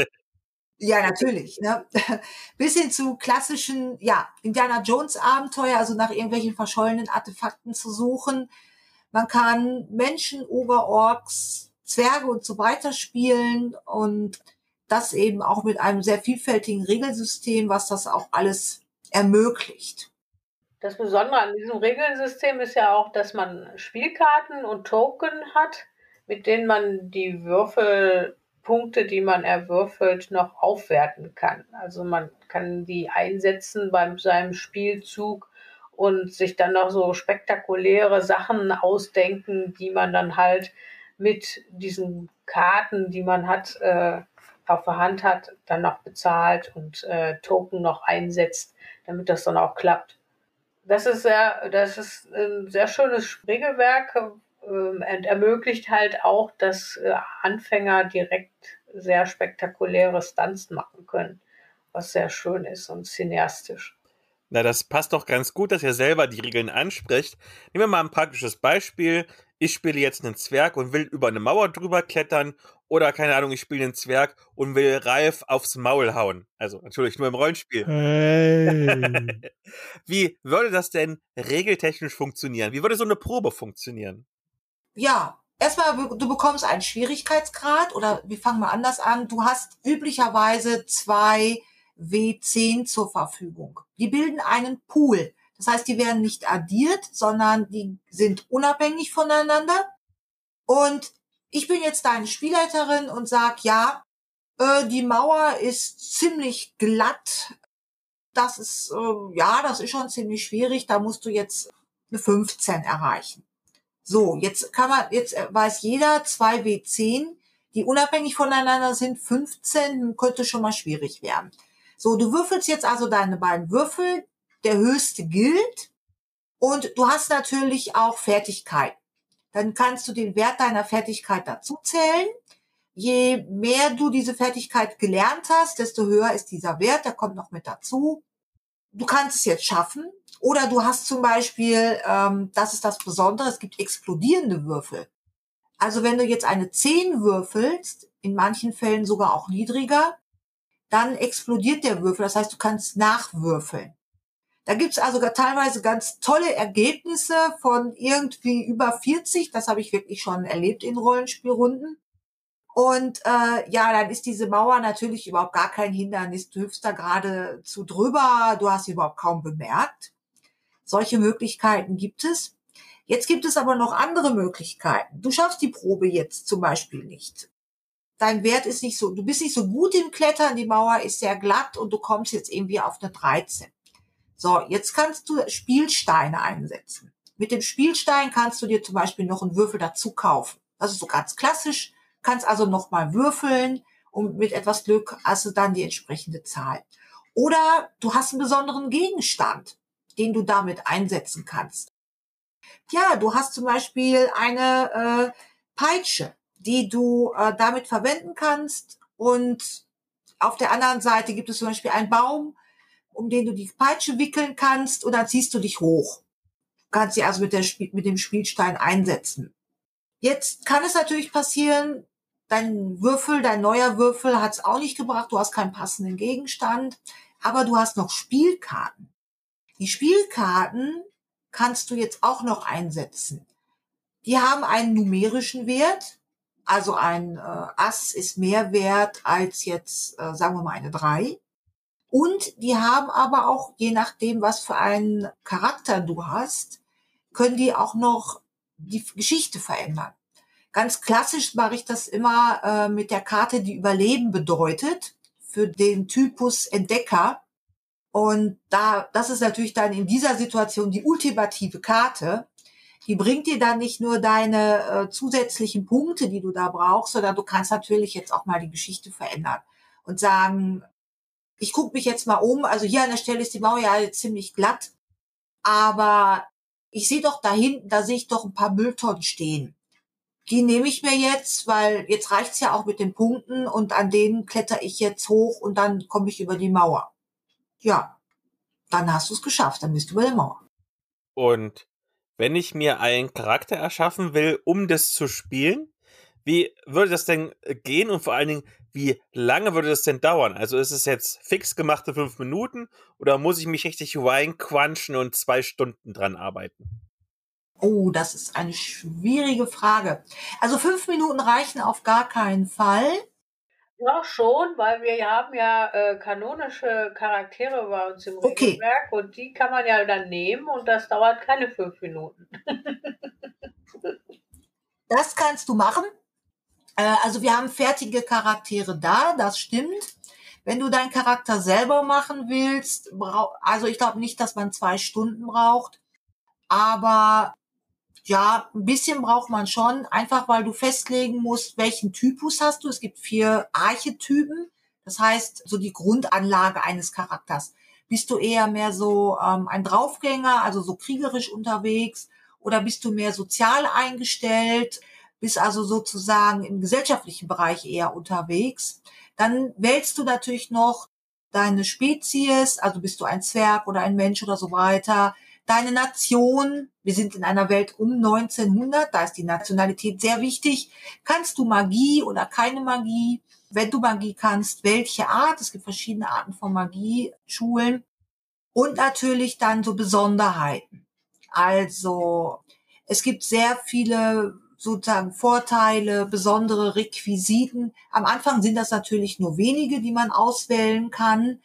Ja, natürlich. Ne? Bis hin zu klassischen, ja, Indiana Jones Abenteuer, also nach irgendwelchen verschollenen Artefakten zu suchen. Man kann Menschen, Oberorks, Zwerge und so weiter spielen und das eben auch mit einem sehr vielfältigen Regelsystem, was das auch alles ermöglicht. Das Besondere an diesem Regelsystem ist ja auch, dass man Spielkarten und Token hat, mit denen man die Würfelpunkte, die man erwürfelt, noch aufwerten kann. Also man kann die einsetzen bei seinem Spielzug und sich dann noch so spektakuläre Sachen ausdenken, die man dann halt mit diesen Karten, die man hat, äh, auf der Hand hat, dann noch bezahlt und äh, Token noch einsetzt, damit das dann auch klappt. Das ist sehr, das ist ein sehr schönes Regelwerk äh, und ermöglicht halt auch, dass äh, Anfänger direkt sehr spektakuläre Stunts machen können, was sehr schön ist und cineastisch. Na, das passt doch ganz gut, dass ihr selber die Regeln anspricht. Nehmen wir mal ein praktisches Beispiel. Ich spiele jetzt einen Zwerg und will über eine Mauer drüber klettern. Oder, keine Ahnung, ich spiele einen Zwerg und will Ralf aufs Maul hauen. Also, natürlich nur im Rollenspiel. Hey. Wie würde das denn regeltechnisch funktionieren? Wie würde so eine Probe funktionieren? Ja, erstmal, du bekommst einen Schwierigkeitsgrad oder wir fangen mal anders an. Du hast üblicherweise zwei W zehn zur Verfügung. Die bilden einen Pool. Das heißt, die werden nicht addiert, sondern die sind unabhängig voneinander. Und ich bin jetzt deine Spielleiterin und sag, ja, äh, die Mauer ist ziemlich glatt. Das ist, äh, ja, das ist schon ziemlich schwierig. Da musst du jetzt eine fünfzehn erreichen. So, jetzt kann man, jetzt weiß jeder, zwei W zehn, die unabhängig voneinander sind, fünfzehn könnte schon mal schwierig werden. So, du würfelst jetzt also deine beiden Würfel, der höchste gilt und du hast natürlich auch Fertigkeiten. Dann kannst du den Wert deiner Fertigkeit dazu zählen. Je mehr du diese Fertigkeit gelernt hast, desto höher ist dieser Wert, der kommt noch mit dazu. Du kannst es jetzt schaffen. Oder du hast zum Beispiel, ähm, das ist das Besondere, es gibt explodierende Würfel. Also wenn du jetzt eine zehn würfelst, in manchen Fällen sogar auch niedriger, dann explodiert der Würfel. Das heißt, du kannst nachwürfeln. Da gibt's also teilweise ganz tolle Ergebnisse von irgendwie über vierzig. Das habe ich wirklich schon erlebt in Rollenspielrunden. Und äh, ja, dann ist diese Mauer natürlich überhaupt gar kein Hindernis. Du hüpfst da geradezu drüber, du hast sie überhaupt kaum bemerkt. Solche Möglichkeiten gibt es. Jetzt gibt es aber noch andere Möglichkeiten. Du schaffst die Probe jetzt zum Beispiel nicht. Dein Wert ist nicht so, du bist nicht so gut im Klettern, die Mauer ist sehr glatt und du kommst jetzt irgendwie auf eine dreizehn. So, jetzt kannst du Spielsteine einsetzen. Mit dem Spielstein kannst du dir zum Beispiel noch einen Würfel dazu kaufen. Das ist so ganz klassisch. Kannst also nochmal würfeln und mit etwas Glück hast du dann die entsprechende Zahl. Oder du hast einen besonderen Gegenstand, den du damit einsetzen kannst. Ja, du hast zum Beispiel eine äh, Peitsche, die du äh, damit verwenden kannst. Und auf der anderen Seite gibt es zum Beispiel einen Baum, um den du die Peitsche wickeln kannst und dann ziehst du dich hoch. Du kannst sie also mit, der, mit dem Spielstein einsetzen. Jetzt kann es natürlich passieren, dein Würfel, dein neuer Würfel hat es auch nicht gebracht, du hast keinen passenden Gegenstand, aber du hast noch Spielkarten. Die Spielkarten kannst du jetzt auch noch einsetzen. Die haben einen numerischen Wert, Also ein äh, Ass ist mehr wert als jetzt, äh, sagen wir mal, eine drei. Und die haben aber auch, je nachdem, was für einen Charakter du hast, können die auch noch die Geschichte verändern. Ganz klassisch mache ich das immer äh, mit der Karte, die Überleben bedeutet, für den Typus Entdecker. Und da, das ist natürlich dann in dieser Situation die ultimative Karte. Die bringt dir dann nicht nur deine äh, zusätzlichen Punkte, die du da brauchst, sondern du kannst natürlich jetzt auch mal die Geschichte verändern und sagen, ich gucke mich jetzt mal um, also hier an der Stelle ist die Mauer ja jetzt ziemlich glatt, aber ich sehe doch da hinten, da sehe ich doch ein paar Mülltonnen stehen. Die nehme ich mir jetzt, weil jetzt reicht's ja auch mit den Punkten und an denen kletter ich jetzt hoch und dann komme ich über die Mauer. Ja, dann hast du es geschafft, dann bist du über der Mauer. Und wenn ich mir einen Charakter erschaffen will, um das zu spielen, wie würde das denn gehen und vor allen Dingen, wie lange würde das denn dauern? Also ist es jetzt fix gemachte fünf Minuten oder muss ich mich richtig reinquatschen und zwei Stunden dran arbeiten? Oh, das ist eine schwierige Frage. Also fünf Minuten reichen auf gar keinen Fall. Ja, schon, weil wir haben ja äh, kanonische Charaktere bei uns im Okay. Regelwerk und die kann man ja dann nehmen und das dauert keine fünf Minuten. Das kannst du machen. Äh, also wir haben fertige Charaktere da, das stimmt. Wenn du deinen Charakter selber machen willst, brau- also ich glaube nicht, dass man zwei Stunden braucht, aber ja, ein bisschen braucht man schon, einfach weil du festlegen musst, welchen Typus hast du. Es gibt vier Archetypen, das heißt so die Grundanlage eines Charakters. Bist du eher mehr so ähm, ein Draufgänger, also so kriegerisch unterwegs, oder bist du mehr sozial eingestellt, bist also sozusagen im gesellschaftlichen Bereich eher unterwegs? Dann wählst du natürlich noch deine Spezies, also bist du ein Zwerg oder ein Mensch oder so weiter, deine Nation, wir sind in einer Welt um neunzehnhundert, da ist die Nationalität sehr wichtig. Kannst du Magie oder keine Magie? Wenn du Magie kannst, welche Art? Es gibt verschiedene Arten von Magieschulen. Und natürlich dann so Besonderheiten. Also es gibt sehr viele sozusagen Vorteile, besondere Requisiten. Am Anfang sind das natürlich nur wenige, die man auswählen kann.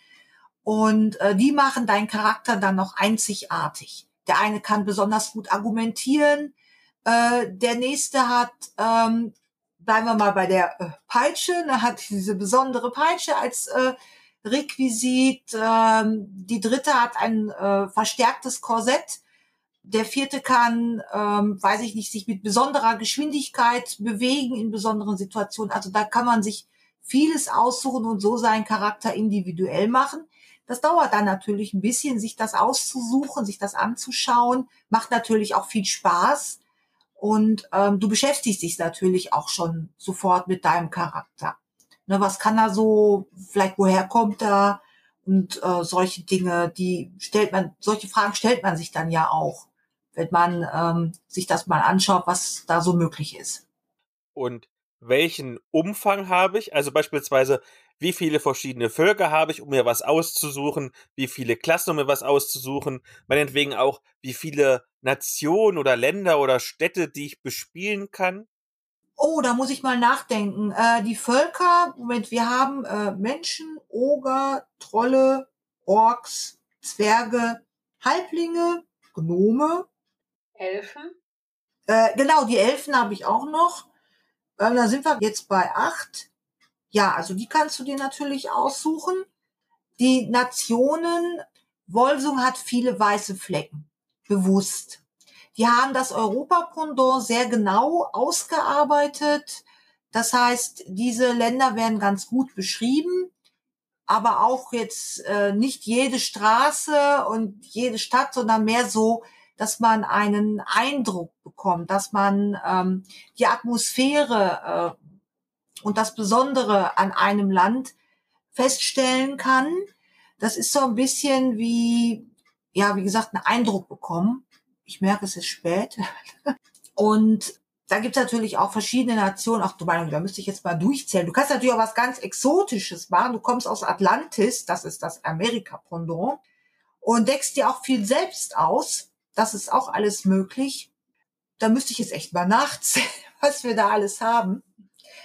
Und äh, die machen deinen Charakter dann noch einzigartig. Der eine kann besonders gut argumentieren, äh, der nächste hat, ähm, bleiben wir mal bei der äh, Peitsche, ne, hat diese besondere Peitsche als äh, Requisit. Ähm, die dritte hat ein äh, verstärktes Korsett. Der vierte kann, ähm, weiß ich nicht, sich mit besonderer Geschwindigkeit bewegen in besonderen Situationen. Also da kann man sich vieles aussuchen und so seinen Charakter individuell machen. Das dauert dann natürlich ein bisschen, sich das auszusuchen, sich das anzuschauen. Macht natürlich auch viel Spaß. Und ähm, du beschäftigst dich natürlich auch schon sofort mit deinem Charakter. Ne, was kann er so, vielleicht woher kommt er? Und äh, solche Dinge, die stellt man, solche Fragen stellt man sich dann ja auch, wenn man ähm, sich das mal anschaut, was da so möglich ist. Und welchen Umfang habe ich? Also beispielsweise, wie viele verschiedene Völker habe ich, um mir was auszusuchen? Wie viele Klassen, um mir was auszusuchen? Meinetwegen auch, wie viele Nationen oder Länder oder Städte, die ich bespielen kann? Oh, da muss ich mal nachdenken. Äh, die Völker, Moment, wir haben äh, Menschen, Oger, Trolle, Orks, Zwerge, Halblinge, Gnome. Elfen? Äh, genau, die Elfen habe ich auch noch. Ähm, da sind wir jetzt bei acht. Ja, also die kannst du dir natürlich aussuchen. Die Nationen, Volsung hat viele weiße Flecken, bewusst. Die haben das Europa-Pendant sehr genau ausgearbeitet. Das heißt, diese Länder werden ganz gut beschrieben, aber auch jetzt äh, nicht jede Straße und jede Stadt, sondern mehr so, dass man einen Eindruck bekommt, dass man ähm, die Atmosphäre äh, und das Besondere an einem Land feststellen kann. Das ist so ein bisschen wie, ja, wie gesagt, einen Eindruck bekommen. Ich merke, es ist spät. Und da gibt es natürlich auch verschiedene Nationen. Ach du Meinung, da müsste ich jetzt mal durchzählen. Du kannst natürlich auch was ganz Exotisches machen. Du kommst aus Atlantis, das ist das Amerika-Pendant, und deckst dir auch viel selbst aus. Das ist auch alles möglich. Da müsste ich jetzt echt mal nachzählen, was wir da alles haben.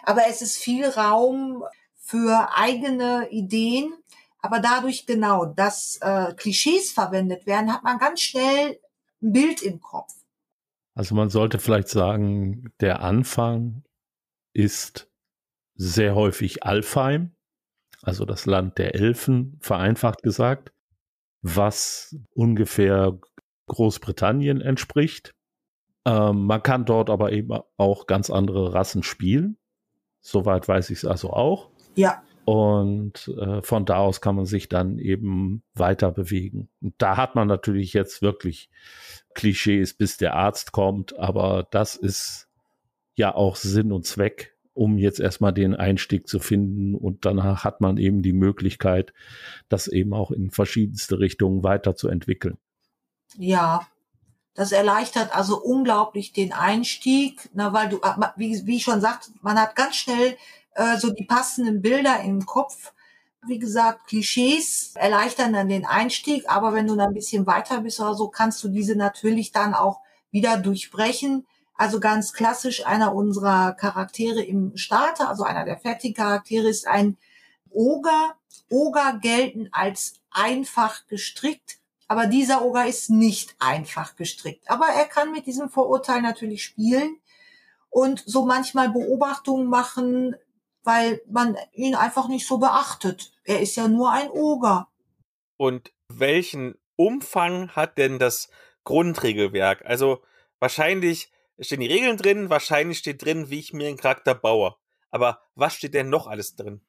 Aber es ist viel Raum für eigene Ideen. Aber dadurch genau, dass äh, Klischees verwendet werden, hat man ganz schnell ein Bild im Kopf. Also man sollte vielleicht sagen, der Anfang ist sehr häufig Alfheim, also das Land der Elfen, vereinfacht gesagt, was ungefähr Großbritannien entspricht. Ähm, man kann dort aber eben auch ganz andere Rassen spielen. Soweit weiß ich es also auch. Ja. Und äh, von da aus kann man sich dann eben weiter bewegen. Und da hat man natürlich jetzt wirklich Klischees, bis der Arzt kommt, aber das ist ja auch Sinn und Zweck, um jetzt erstmal den Einstieg zu finden, und danach hat man eben die Möglichkeit, das eben auch in verschiedenste Richtungen weiterzuentwickeln. Ja, das erleichtert also unglaublich den Einstieg, na, weil du, wie, wie ich schon sagte, man hat ganz schnell äh, so die passenden Bilder im Kopf. Wie gesagt, Klischees erleichtern dann den Einstieg, aber wenn du dann ein bisschen weiter bist oder so, kannst du diese natürlich dann auch wieder durchbrechen. Also ganz klassisch, einer unserer Charaktere im Starter, also einer der fertigen Charaktere, ist ein Oger. Oger gelten als einfach gestrickt, aber dieser Oger ist nicht einfach gestrickt. Aber er kann mit diesem Vorurteil natürlich spielen und so manchmal Beobachtungen machen, weil man ihn einfach nicht so beachtet. Er ist ja nur ein Oger. Und welchen Umfang hat denn das Grundregelwerk? Also wahrscheinlich stehen die Regeln drin, wahrscheinlich steht drin, wie ich mir einen Charakter baue. Aber was steht denn noch alles drin?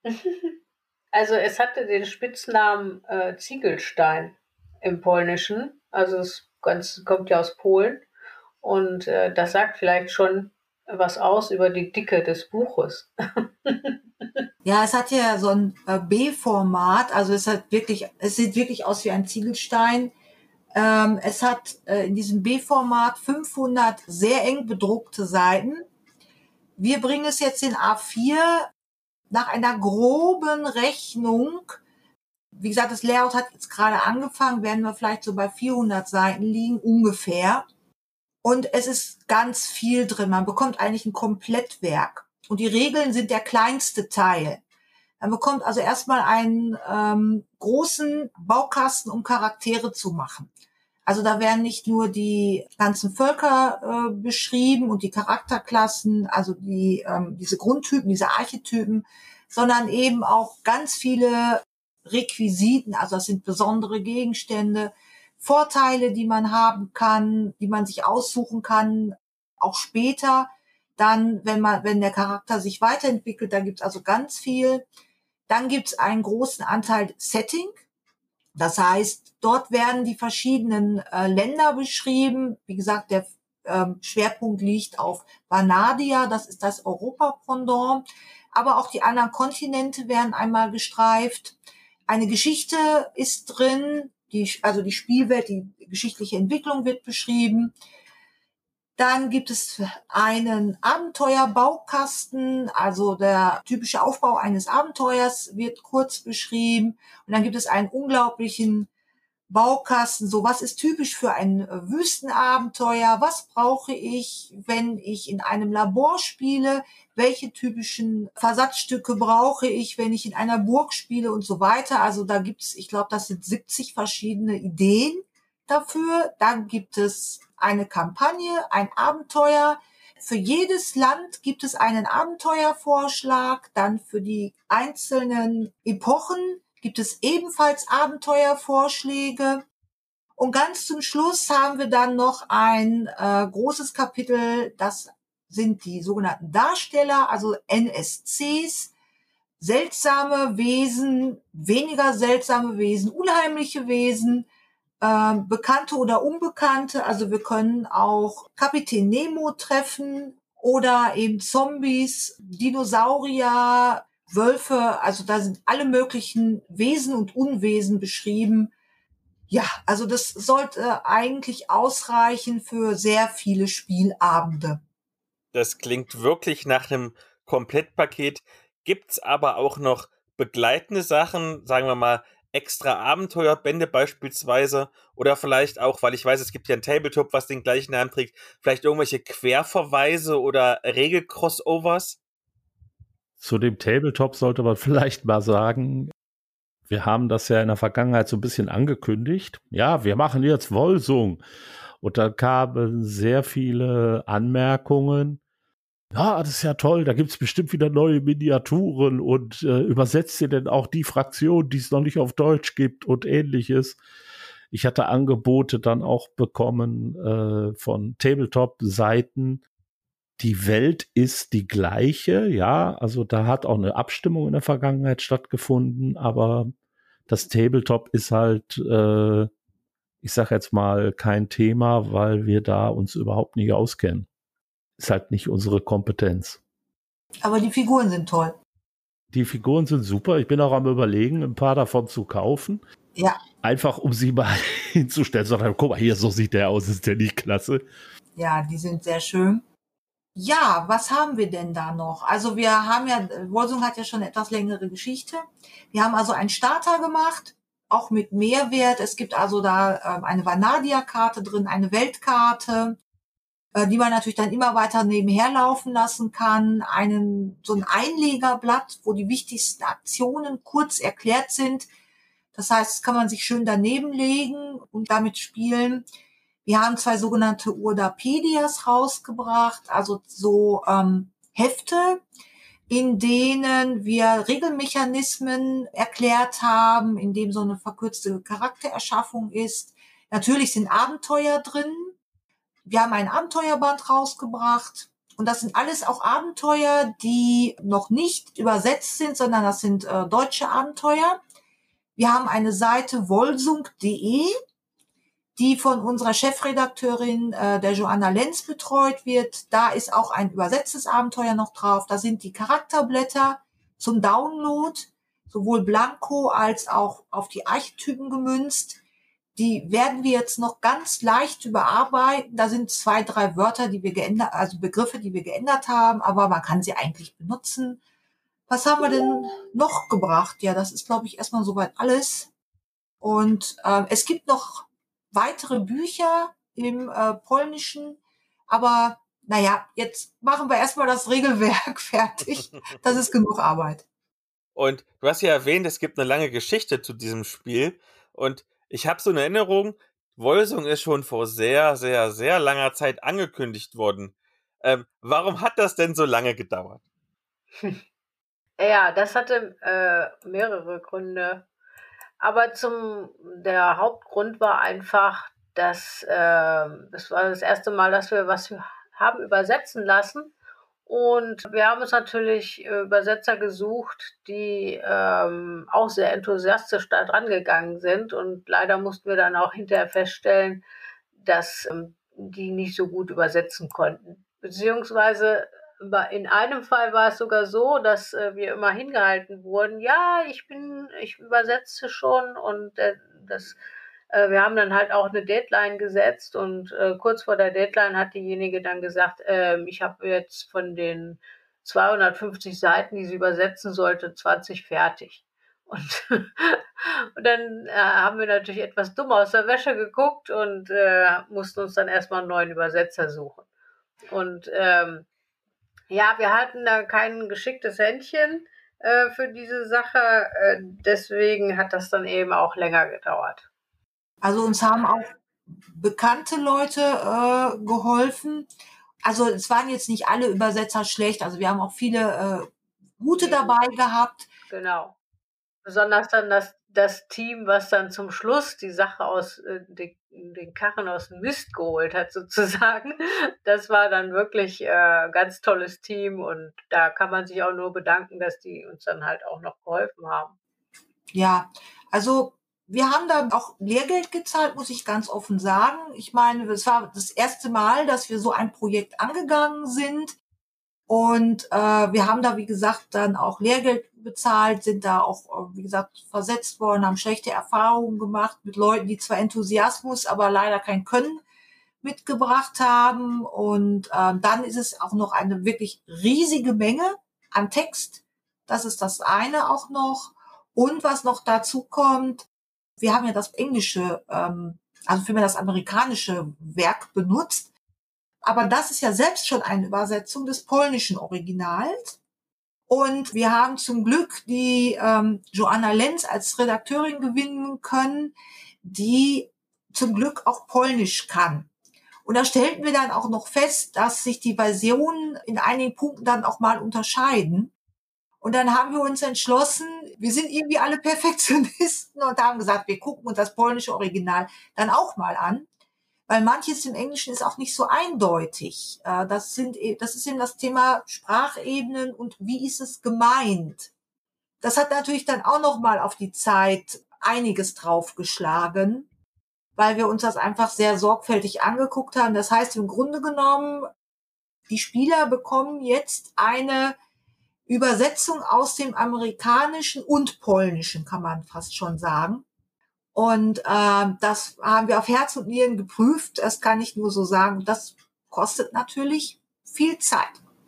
Also es hatte den Spitznamen äh, Ziegelstein im Polnischen. Also es ganz, kommt ja aus Polen. Und äh, das sagt vielleicht schon was aus über die Dicke des Buches. Ja, es hat ja so ein äh, B-Format, also es hat wirklich, es sieht wirklich aus wie ein Ziegelstein. Ähm, es hat äh, in diesem B-Format fünfhundert sehr eng bedruckte Seiten. Wir bringen es jetzt in A vier nach einer groben Rechnung. Wie gesagt, das Layout hat jetzt gerade angefangen, werden wir vielleicht so bei vierhundert Seiten liegen, ungefähr. Und es ist ganz viel drin. Man bekommt eigentlich ein Komplettwerk. Und die Regeln sind der kleinste Teil. Man bekommt also erstmal einen ähm, großen Baukasten, um Charaktere zu machen. Also da werden nicht nur die ganzen Völker äh, beschrieben und die Charakterklassen, also die ähm, diese Grundtypen, diese Archetypen, sondern eben auch ganz viele Requisiten. Also das sind besondere Gegenstände, Vorteile, die man haben kann, die man sich aussuchen kann, auch später. Dann, wenn man, wenn der Charakter sich weiterentwickelt, da gibt's also ganz viel. Dann gibt's einen großen Anteil Setting. Das heißt, dort werden die verschiedenen äh, Länder beschrieben. Wie gesagt, der ähm, Schwerpunkt liegt auf Vanadia, das ist das Europa-Pendant. Aber auch die anderen Kontinente werden einmal gestreift. Eine Geschichte ist drin, die, also die Spielwelt, die geschichtliche Entwicklung wird beschrieben. Dann gibt es einen Abenteuerbaukasten, also der typische Aufbau eines Abenteuers wird kurz beschrieben. Und dann gibt es einen unglaublichen Baukasten, so was ist typisch für ein Wüstenabenteuer, was brauche ich, wenn ich in einem Labor spiele, welche typischen Versatzstücke brauche ich, wenn ich in einer Burg spiele und so weiter. Also da gibt es, ich glaube, das sind siebzig verschiedene Ideen dafür. Dann gibt es eine Kampagne, ein Abenteuer. Für jedes Land gibt es einen Abenteuervorschlag. Dann für die einzelnen Epochen gibt es ebenfalls Abenteuervorschläge. Und ganz zum Schluss haben wir dann noch ein äh, großes Kapitel, das sind die sogenannten Darsteller, also N S Cs, seltsame Wesen, weniger seltsame Wesen, unheimliche Wesen, äh, bekannte oder unbekannte. Also wir können auch Kapitän Nemo treffen oder eben Zombies, Dinosaurier, Wölfe, also da sind alle möglichen Wesen und Unwesen beschrieben. Ja, also das sollte eigentlich ausreichen für sehr viele Spielabende. Das klingt wirklich nach einem Komplettpaket. Gibt's aber auch noch begleitende Sachen, sagen wir mal extra Abenteuerbände beispielsweise, oder vielleicht auch, weil ich weiß, es gibt ja ein Tabletop, was den gleichen Namen trägt, vielleicht irgendwelche Querverweise oder Regelcrossovers? Zu dem Tabletop sollte man vielleicht mal sagen, wir haben das ja in der Vergangenheit so ein bisschen angekündigt. Ja, wir machen jetzt Wolsung. Und dann kamen sehr viele Anmerkungen. Ja, das ist ja toll, da gibt's bestimmt wieder neue Miniaturen und äh, übersetzt ihr denn auch die Fraktion, die es noch nicht auf Deutsch gibt und ähnliches. Ich hatte Angebote dann auch bekommen äh, von Tabletop-Seiten. Die Welt ist die gleiche, ja, also da hat auch eine Abstimmung in der Vergangenheit stattgefunden, aber das Tabletop ist halt, äh, ich sag jetzt mal, kein Thema, weil wir da uns überhaupt nicht auskennen. Ist halt nicht unsere Kompetenz. Aber die Figuren sind toll. Die Figuren sind super. Ich bin auch am Überlegen, ein paar davon zu kaufen. Ja. Einfach, um sie mal hinzustellen. Sondern, guck mal, hier, so sieht der aus. Ist der nicht klasse? Ja, die sind sehr schön. Ja, was haben wir denn da noch? Also wir haben ja, Wolsung hat ja schon eine etwas längere Geschichte. Wir haben also einen Starter gemacht, auch mit Mehrwert. Es gibt also da äh, eine Vanadia-Karte drin, eine Weltkarte, äh, die man natürlich dann immer weiter nebenher laufen lassen kann. Einen, so ein Einlegerblatt, wo die wichtigsten Aktionen kurz erklärt sind. Das heißt, das kann man sich schön daneben legen und damit spielen. Wir haben zwei sogenannte Urdapedias rausgebracht, also so ähm, Hefte, in denen wir Regelmechanismen erklärt haben, in dem so eine verkürzte Charaktererschaffung ist. Natürlich sind Abenteuer drin. Wir haben ein Abenteuerband rausgebracht. Und das sind alles auch Abenteuer, die noch nicht übersetzt sind, sondern das sind äh, deutsche Abenteuer. Wir haben eine Seite wolsung punkt de, die von unserer Chefredakteurin, äh, der Joanna Lenz, betreut wird. Da ist auch ein übersetztes Abenteuer noch drauf. Da sind die Charakterblätter zum Download, sowohl blanko als auch auf die Archetypen gemünzt. Die werden wir jetzt noch ganz leicht überarbeiten. Da sind zwei, drei Wörter, die wir geändert, also Begriffe, die wir geändert haben, aber man kann sie eigentlich benutzen. Was haben wir denn noch gebracht? Ja, das ist, glaube ich, erstmal soweit alles. Und äh, es gibt noch weitere Bücher im äh, Polnischen, aber naja, jetzt machen wir erstmal das Regelwerk fertig. Das ist genug Arbeit. Und du hast ja erwähnt, es gibt eine lange Geschichte zu diesem Spiel. Und ich habe so eine Erinnerung, Wolsung ist schon vor sehr, sehr, sehr langer Zeit angekündigt worden. Ähm, warum hat das denn so lange gedauert? Ja, das hatte äh, mehrere Gründe. Aber zum der Hauptgrund war einfach, dass äh, das war das erste Mal, dass wir was haben übersetzen lassen. Und wir haben uns natürlich Übersetzer gesucht, die ähm, auch sehr enthusiastisch da dran gegangen sind. Und leider mussten wir dann auch hinterher feststellen, dass ähm, die nicht so gut übersetzen konnten. Beziehungsweise in einem Fall war es sogar so, dass äh, wir immer hingehalten wurden, ja, ich bin, ich übersetze schon und äh, das, äh, wir haben dann halt auch eine Deadline gesetzt und äh, kurz vor der Deadline hat diejenige dann gesagt, äh, ich habe jetzt von den zweihundertfünfzig Seiten, die sie übersetzen sollte, zwanzig fertig. Und, und dann äh, haben wir natürlich etwas dumm aus der Wäsche geguckt und äh, mussten uns dann erstmal einen neuen Übersetzer suchen. Und ähm, ja, wir hatten da kein geschicktes Händchen äh, für diese Sache. Äh, deswegen hat das dann eben auch länger gedauert. Also uns haben auch bekannte Leute äh, geholfen. Also es waren jetzt nicht alle Übersetzer schlecht. Also wir haben auch viele äh, gute dabei gehabt. Genau. Besonders dann das, das Team, was dann zum Schluss die Sache aus äh, den, den Karren aus dem Mist geholt hat, sozusagen. Das war dann wirklich äh, ein ganz tolles Team und da kann man sich auch nur bedanken, dass die uns dann halt auch noch geholfen haben. Ja, also wir haben da auch Lehrgeld gezahlt, muss ich ganz offen sagen. Ich meine, es war das erste Mal, dass wir so ein Projekt angegangen sind. Und äh, wir haben da, wie gesagt, dann auch Lehrgeld bezahlt, sind da auch, wie gesagt, versetzt worden, haben schlechte Erfahrungen gemacht mit Leuten, die zwar Enthusiasmus, aber leider kein Können mitgebracht haben. Und äh, dann ist es auch noch eine wirklich riesige Menge an Text. Das ist das eine auch noch. Und was noch dazu kommt, wir haben ja das englische, ähm, also vielmehr das amerikanische Werk benutzt. Aber das ist ja selbst schon eine Übersetzung des polnischen Originals. Und wir haben zum Glück die ähm, Joanna Lenz als Redakteurin gewinnen können, die zum Glück auch Polnisch kann. Und da stellten wir dann auch noch fest, dass sich die Versionen in einigen Punkten dann auch mal unterscheiden. Und dann haben wir uns entschlossen, wir sind irgendwie alle Perfektionisten und haben gesagt, wir gucken uns das polnische Original dann auch mal an, weil manches im Englischen ist auch nicht so eindeutig. Das sind, das ist eben das Thema Sprachebenen und wie ist es gemeint. Das hat natürlich dann auch noch mal auf die Zeit einiges draufgeschlagen, weil wir uns das einfach sehr sorgfältig angeguckt haben. Das heißt, im Grunde genommen, die Spieler bekommen jetzt eine Übersetzung aus dem Amerikanischen und Polnischen, kann man fast schon sagen. Und äh, das haben wir auf Herz und Nieren geprüft. Das kann ich nur so sagen. Das kostet natürlich viel Zeit.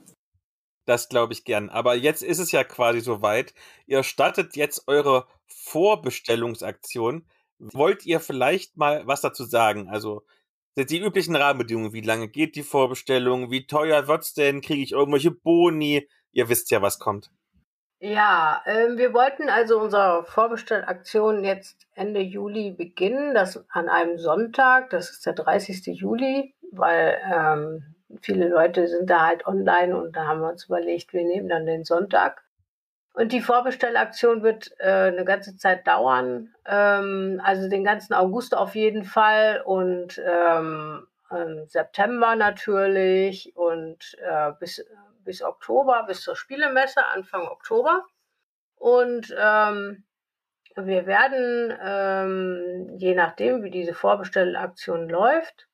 Das glaube ich gern. Aber jetzt ist es ja quasi soweit. Ihr startet jetzt eure Vorbestellungsaktion. Wollt ihr vielleicht mal was dazu sagen? Also die üblichen Rahmenbedingungen. Wie lange geht die Vorbestellung? Wie teuer wird's denn? Kriege ich irgendwelche Boni? Ihr wisst ja, was kommt. Ja, ähm, wir wollten also unsere Vorbestellaktion jetzt Ende Juli beginnen. Das an einem Sonntag. Das ist der dreißigsten Juli, weil ähm, viele Leute sind da halt online und da haben wir uns überlegt, wir nehmen dann den Sonntag. Und die Vorbestellaktion wird äh, eine ganze Zeit dauern, ähm, also den ganzen August auf jeden Fall und ähm, im September natürlich und äh, bis, bis Oktober, bis zur Spielemesse, Anfang Oktober. Und ähm, wir werden, ähm, je nachdem, wie diese Vorbestellaktion läuft,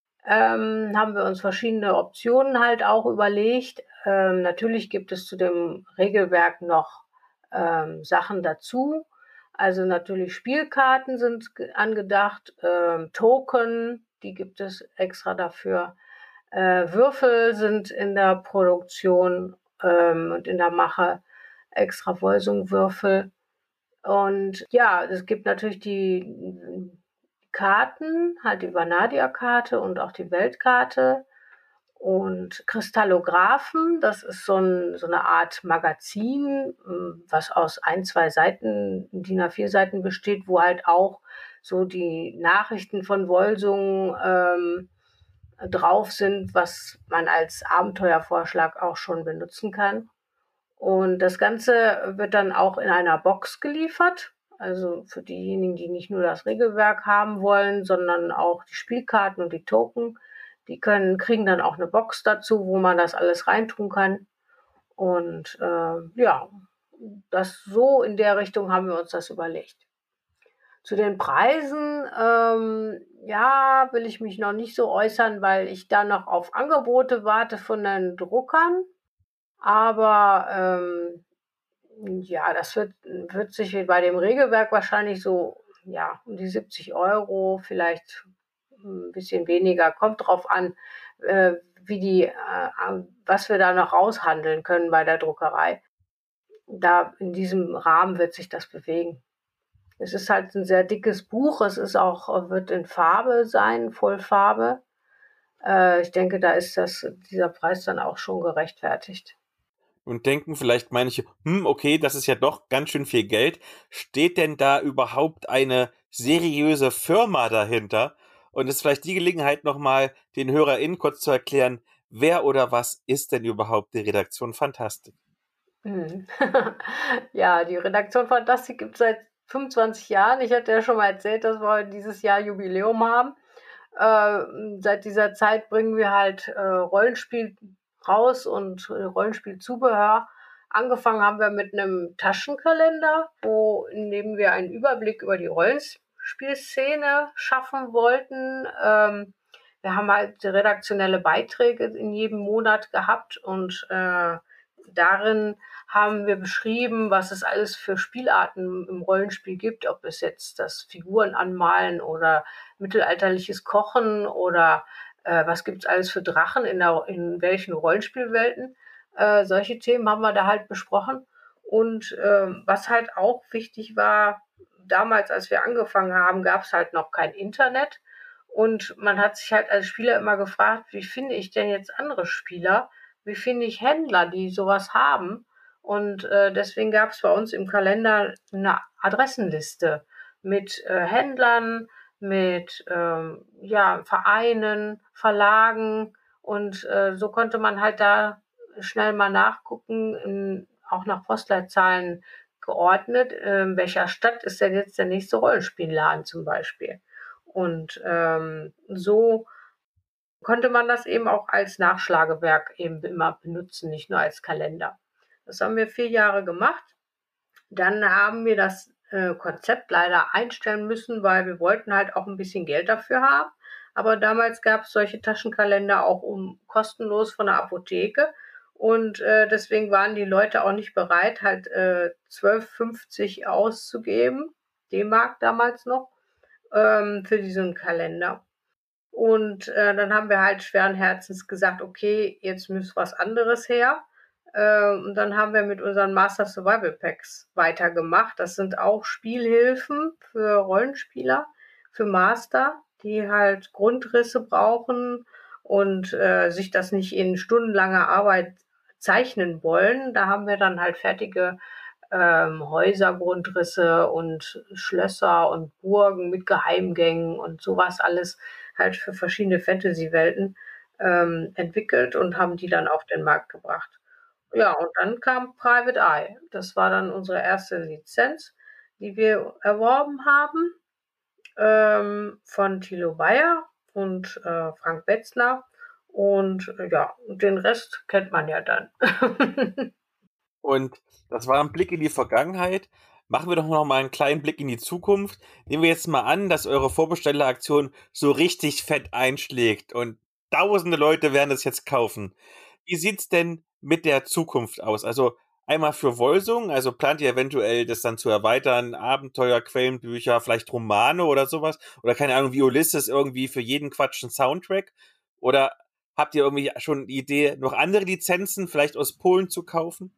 ähm, haben wir uns verschiedene Optionen halt auch überlegt. Ähm, natürlich gibt es zu dem Regelwerk noch ähm, Sachen dazu. Also natürlich Spielkarten sind angedacht, ähm, Token, die gibt es extra dafür. Äh, Würfel sind in der Produktion ähm, und in der Mache, extra Wolsung-Würfel. Und ja, es gibt natürlich die Karten, halt die Vanadia-Karte und auch die Weltkarte und Kristallographen. Das ist so, ein, so eine Art Magazin, was aus ein, zwei Seiten, D I N A vier Seiten besteht, wo halt auch so die Nachrichten von Wolsungen ähm, drauf sind, was man als Abenteuervorschlag auch schon benutzen kann. Und das Ganze wird dann auch in einer Box geliefert. Also für diejenigen, die nicht nur das Regelwerk haben wollen, sondern auch die Spielkarten und die Token, die können, kriegen dann auch eine Box dazu, wo man das alles reintun kann. Und äh, ja, das so in der Richtung haben wir uns das überlegt. Zu den Preisen, ähm, ja, will ich mich noch nicht so äußern, weil ich da noch auf Angebote warte von den Druckern. Aber ähm, ja, das wird, wird sich bei dem Regelwerk wahrscheinlich so, ja, um die siebzig Euro, vielleicht ein bisschen weniger, kommt drauf an, äh, wie die, äh, was wir da noch raushandeln können bei der Druckerei. Da in diesem Rahmen wird sich das bewegen. Es ist halt ein sehr dickes Buch, es ist auch, wird in Farbe sein, Vollfarbe. Äh, ich denke, da ist das, dieser Preis dann auch schon gerechtfertigt. Und denken vielleicht manche, hm, okay, das ist ja doch ganz schön viel Geld. Steht denn da überhaupt eine seriöse Firma dahinter? Und es ist vielleicht die Gelegenheit, nochmal den HörerInnen kurz zu erklären, wer oder was ist denn überhaupt die Redaktion Fantastik? Hm. Ja, die Redaktion Fantastik gibt es seit fünfundzwanzig Jahren. Ich hatte ja schon mal erzählt, dass wir dieses Jahr Jubiläum haben. Äh, seit dieser Zeit bringen wir halt äh, Rollenspiel raus und äh, Rollenspielzubehör. Angefangen haben wir mit einem Taschenkalender, wo in dem wir einen Überblick über die Rollenspielszene schaffen wollten. Ähm, wir haben halt redaktionelle Beiträge in jedem Monat gehabt und äh, darin haben wir beschrieben, was es alles für Spielarten im Rollenspiel gibt, ob es jetzt das Figuren anmalen oder mittelalterliches Kochen oder äh, was gibt es alles für Drachen in, der, in welchen Rollenspielwelten. Äh, solche Themen haben wir da halt besprochen. Und äh, was halt auch wichtig war, damals, als wir angefangen haben, gab es halt noch kein Internet. Und man hat sich halt als Spieler immer gefragt, wie finde ich denn jetzt andere Spieler? Wie finde ich Händler, die sowas haben? Und äh, deswegen gab es bei uns im Kalender eine Adressenliste mit äh, Händlern, mit ähm, ja, Vereinen, Verlagen. Und äh, so konnte man halt da schnell mal nachgucken, in, auch nach Postleitzahlen geordnet, in welcher Stadt ist denn jetzt der nächste Rollenspielladen zum Beispiel. Und ähm, so konnte man das eben auch als Nachschlagewerk eben immer benutzen, nicht nur als Kalender. Das haben wir vier Jahre gemacht. Dann haben wir das äh, Konzept leider einstellen müssen, weil wir wollten halt auch ein bisschen Geld dafür haben. Aber damals gab es solche Taschenkalender auch um kostenlos von der Apotheke. Und äh, deswegen waren die Leute auch nicht bereit, halt äh, zwölf fünfzig auszugeben, D-Mark damals noch, ähm, für diesen Kalender. Und äh, dann haben wir halt schweren Herzens gesagt, okay, jetzt muss was anderes her. Äh, und dann haben wir mit unseren Master Survival Packs weitergemacht. Das sind auch Spielhilfen für Rollenspieler, für Master, die halt Grundrisse brauchen und äh, sich das nicht in stundenlanger Arbeit zeichnen wollen. Da haben wir dann halt fertige ähm, Häusergrundrisse und Schlösser und Burgen mit Geheimgängen und sowas alles halt für verschiedene Fantasy-Welten ähm, entwickelt und haben die dann auf den Markt gebracht. Ja, und dann kam Private Eye. Das war dann unsere erste Lizenz, die wir erworben haben ähm, von Thilo Bayer und äh, Frank Betzner. Und äh, ja, den Rest kennt man ja dann. Und das war ein Blick in die Vergangenheit. Machen wir doch noch mal einen kleinen Blick in die Zukunft. Nehmen wir jetzt mal an, dass eure Vorbestelleraktion so richtig fett einschlägt und tausende Leute werden es jetzt kaufen. Wie sieht's denn mit der Zukunft aus? Also einmal für Wolsung, also plant ihr eventuell das dann zu erweitern, Abenteuer, Quellenbücher, vielleicht Romane oder sowas? Oder keine Ahnung, wie Ulysses irgendwie für jeden Quatsch einen Soundtrack? Oder habt ihr irgendwie schon die Idee, noch andere Lizenzen vielleicht aus Polen zu kaufen?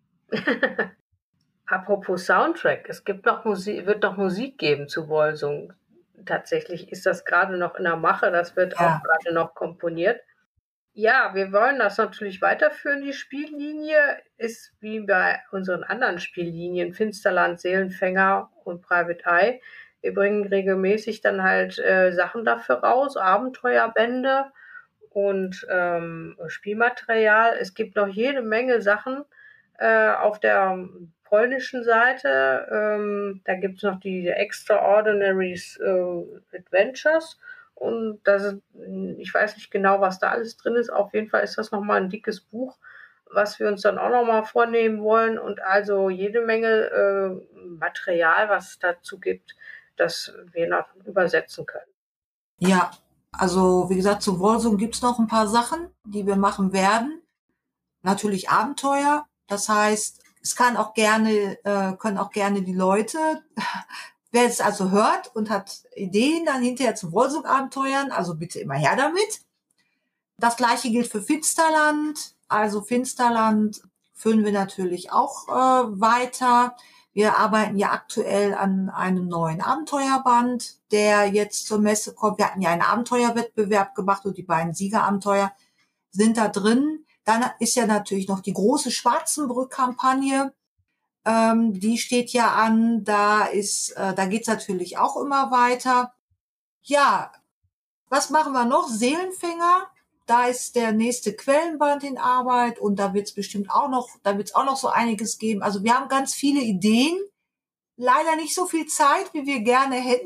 Apropos Soundtrack, es gibt noch Musik, wird noch Musik geben zu Wolsung. Tatsächlich ist das gerade noch in der Mache, das wird Ja. auch gerade noch komponiert. Ja, wir wollen das natürlich weiterführen. Die Spiellinie ist wie bei unseren anderen Spiellinien, Finsterland, Seelenfänger und Private Eye. Wir bringen regelmäßig dann halt äh, Sachen dafür raus, Abenteuerbände und ähm, Spielmaterial. Es gibt noch jede Menge Sachen äh, auf der polnischen Seite. Ähm, da gibt es noch die Extraordinary äh, Adventures. Und das ist, ich weiß nicht genau, was da alles drin ist. Auf jeden Fall ist das nochmal ein dickes Buch, was wir uns dann auch nochmal vornehmen wollen. Und also jede Menge äh, Material, was es dazu gibt, das wir noch übersetzen können. Ja, also wie gesagt, zu Wolsung gibt's noch ein paar Sachen, die wir machen werden. Natürlich Abenteuer. Das heißt, es kann auch gerne, äh, können auch gerne die Leute, wer es also hört und hat Ideen dann hinterher zu Wolsung-Abenteuern, also bitte immer her damit. Das gleiche gilt für Finsterland. Also Finsterland führen wir natürlich auch äh, weiter. Wir arbeiten ja aktuell an einem neuen Abenteuerband, der jetzt zur Messe kommt. Wir hatten ja einen Abenteuerwettbewerb gemacht und die beiden Siegerabenteuer sind da drin. Dann ist ja natürlich noch die große Schwarzenbrück-Kampagne. Ähm, die steht ja an. Da ist, äh, da geht's natürlich auch immer weiter. Ja, was machen wir noch? Seelenfänger. Da ist der nächste Quellenband in Arbeit und da wird's bestimmt auch noch, da wird's auch noch so einiges geben. Also wir haben ganz viele Ideen. Leider nicht so viel Zeit, wie wir gerne hätten.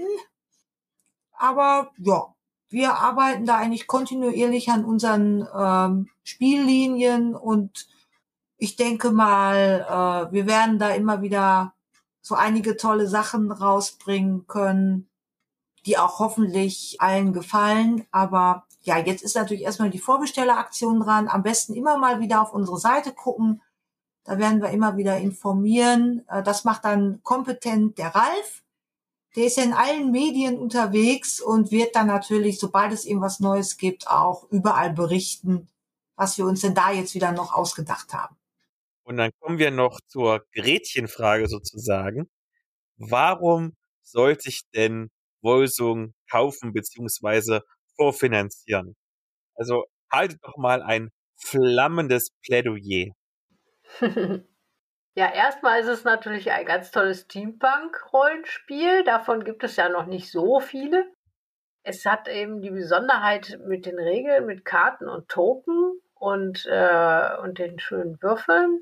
Aber ja, wir arbeiten da eigentlich kontinuierlich an unseren ähm, Spiellinien und ich denke mal, äh, wir werden da immer wieder so einige tolle Sachen rausbringen können, die auch hoffentlich allen gefallen. Aber ja, jetzt ist natürlich erstmal die Vorbestelleraktion dran. Am besten immer mal wieder auf unsere Seite gucken. Da werden wir immer wieder informieren. Das macht dann kompetent der Ralf. Der ist ja in allen Medien unterwegs und wird dann natürlich, sobald es ihm was Neues gibt, auch überall berichten, was wir uns denn da jetzt wieder noch ausgedacht haben. Und dann kommen wir noch zur Gretchenfrage sozusagen. Warum sollte ich denn Wolsung kaufen bzw. vorfinanzieren? Also haltet doch mal ein flammendes Plädoyer. Ja, erstmal ist es natürlich ein ganz tolles Steampunk-Rollenspiel. Davon gibt es ja noch nicht so viele. Es hat eben die Besonderheit mit den Regeln, mit Karten und Token und, äh, und den schönen Würfeln.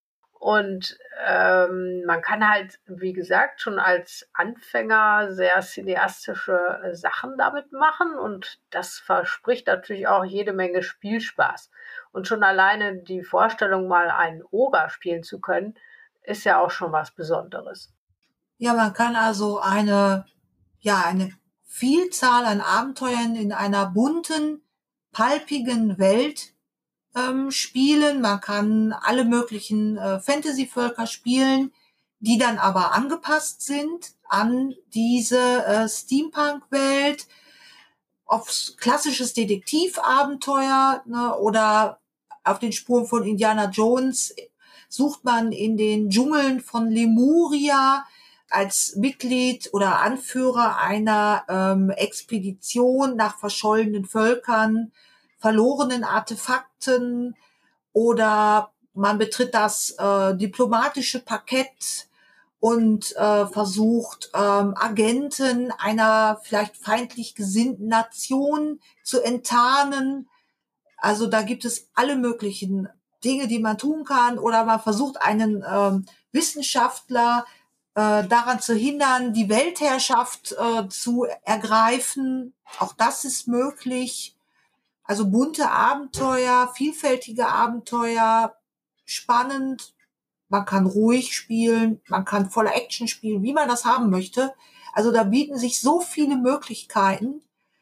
Und ähm, man kann halt, wie gesagt, schon als Anfänger sehr cineastische äh, Sachen damit machen. Und das verspricht natürlich auch jede Menge Spielspaß. Und schon alleine die Vorstellung, mal einen Oger spielen zu können, ist ja auch schon was Besonderes. Ja, man kann also eine, ja, eine Vielzahl an Abenteuern in einer bunten, palpigen Welt ähm, spielen. Man kann alle möglichen äh, Fantasy-Völker spielen, die dann aber angepasst sind an diese äh, Steampunk-Welt, aufs klassisches Detektivabenteuer, ne, oder auf den Spuren von Indiana Jones sucht man in den Dschungeln von Lemuria als Mitglied oder Anführer einer ähm, Expedition nach verschollenen Völkern, verlorenen Artefakten, oder man betritt das äh, diplomatische Parkett und äh, versucht, ähm, Agenten einer vielleicht feindlich gesinnten Nation zu enttarnen. Also da gibt es alle möglichen Dinge, die man tun kann. Oder man versucht, einen ähm, Wissenschaftler äh, daran zu hindern, die Weltherrschaft äh, zu ergreifen. Auch das ist möglich. Also bunte Abenteuer, vielfältige Abenteuer, spannend. Man kann ruhig spielen, man kann voller Action spielen, wie man das haben möchte. Also da bieten sich so viele Möglichkeiten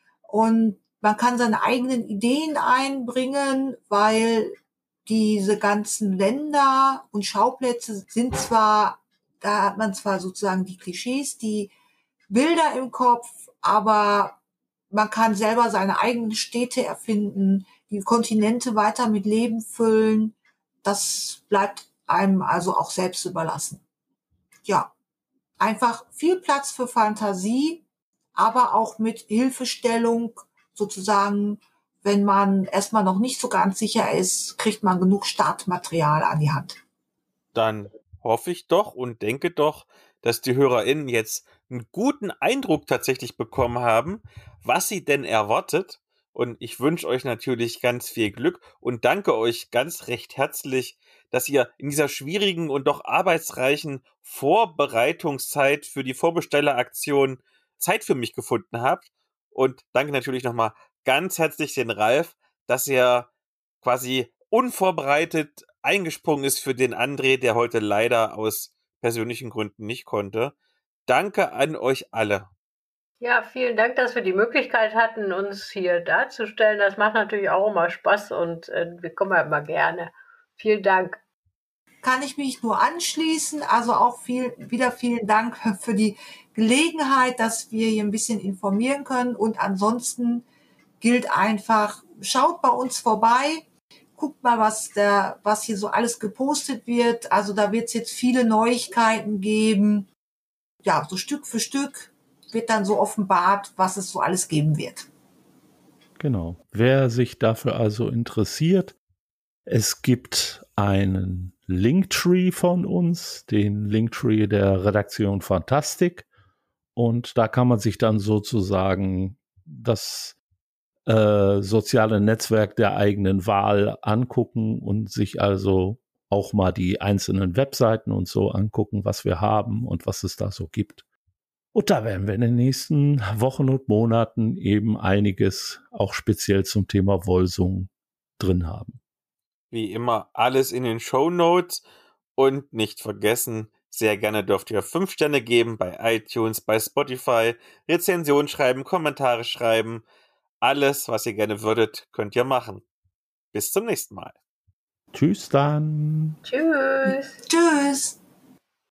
und man kann seine eigenen Ideen einbringen, weil diese ganzen Länder und Schauplätze sind zwar, da hat man zwar sozusagen die Klischees, die Bilder im Kopf, aber man kann selber seine eigenen Städte erfinden, die Kontinente weiter mit Leben füllen. Das bleibt einem also auch selbst überlassen. Ja, einfach viel Platz für Fantasie, aber auch mit Hilfestellung sozusagen, wenn man erstmal noch nicht so ganz sicher ist, kriegt man genug Startmaterial an die Hand. Dann hoffe ich doch und denke doch, dass die HörerInnen jetzt einen guten Eindruck tatsächlich bekommen haben, was sie denn erwartet. Und ich wünsche euch natürlich ganz viel Glück und danke euch ganz recht herzlich, dass ihr in dieser schwierigen und doch arbeitsreichen Vorbereitungszeit für die Vorbestelleraktion Zeit für mich gefunden habt. Und danke natürlich nochmal ganz herzlich den Ralf, dass er quasi unvorbereitet eingesprungen ist für den André, der heute leider aus persönlichen Gründen nicht konnte. Danke an euch alle. Ja, vielen Dank, dass wir die Möglichkeit hatten, uns hier darzustellen. Das macht natürlich auch immer Spaß und äh, wir kommen ja immer gerne. Vielen Dank. Kann ich mich nur anschließen. Also auch viel, wieder vielen Dank für die Gelegenheit, dass wir hier ein bisschen informieren können. Und ansonsten gilt einfach, schaut bei uns vorbei, guckt mal, was der, was hier so alles gepostet wird. Also da wird es jetzt viele Neuigkeiten geben. Ja, so Stück für Stück wird dann so offenbart, was es so alles geben wird. Genau. Wer sich dafür also interessiert, es gibt einen Linktree von uns, den Linktree der Redaktion Fantastik. Und da kann man sich dann sozusagen das äh, soziale Netzwerk der eigenen Wahl angucken und sich also auch mal die einzelnen Webseiten und so angucken, was wir haben und was es da so gibt. Und da werden wir in den nächsten Wochen und Monaten eben einiges auch speziell zum Thema Wolsung drin haben. Wie immer alles in den Shownotes und nicht vergessen, sehr gerne dürft ihr fünf Sterne geben bei iTunes, bei Spotify, Rezension schreiben, Kommentare schreiben. Alles, was ihr gerne würdet, könnt ihr machen. Bis zum nächsten Mal. Tschüss dann. Tschüss. Tschüss.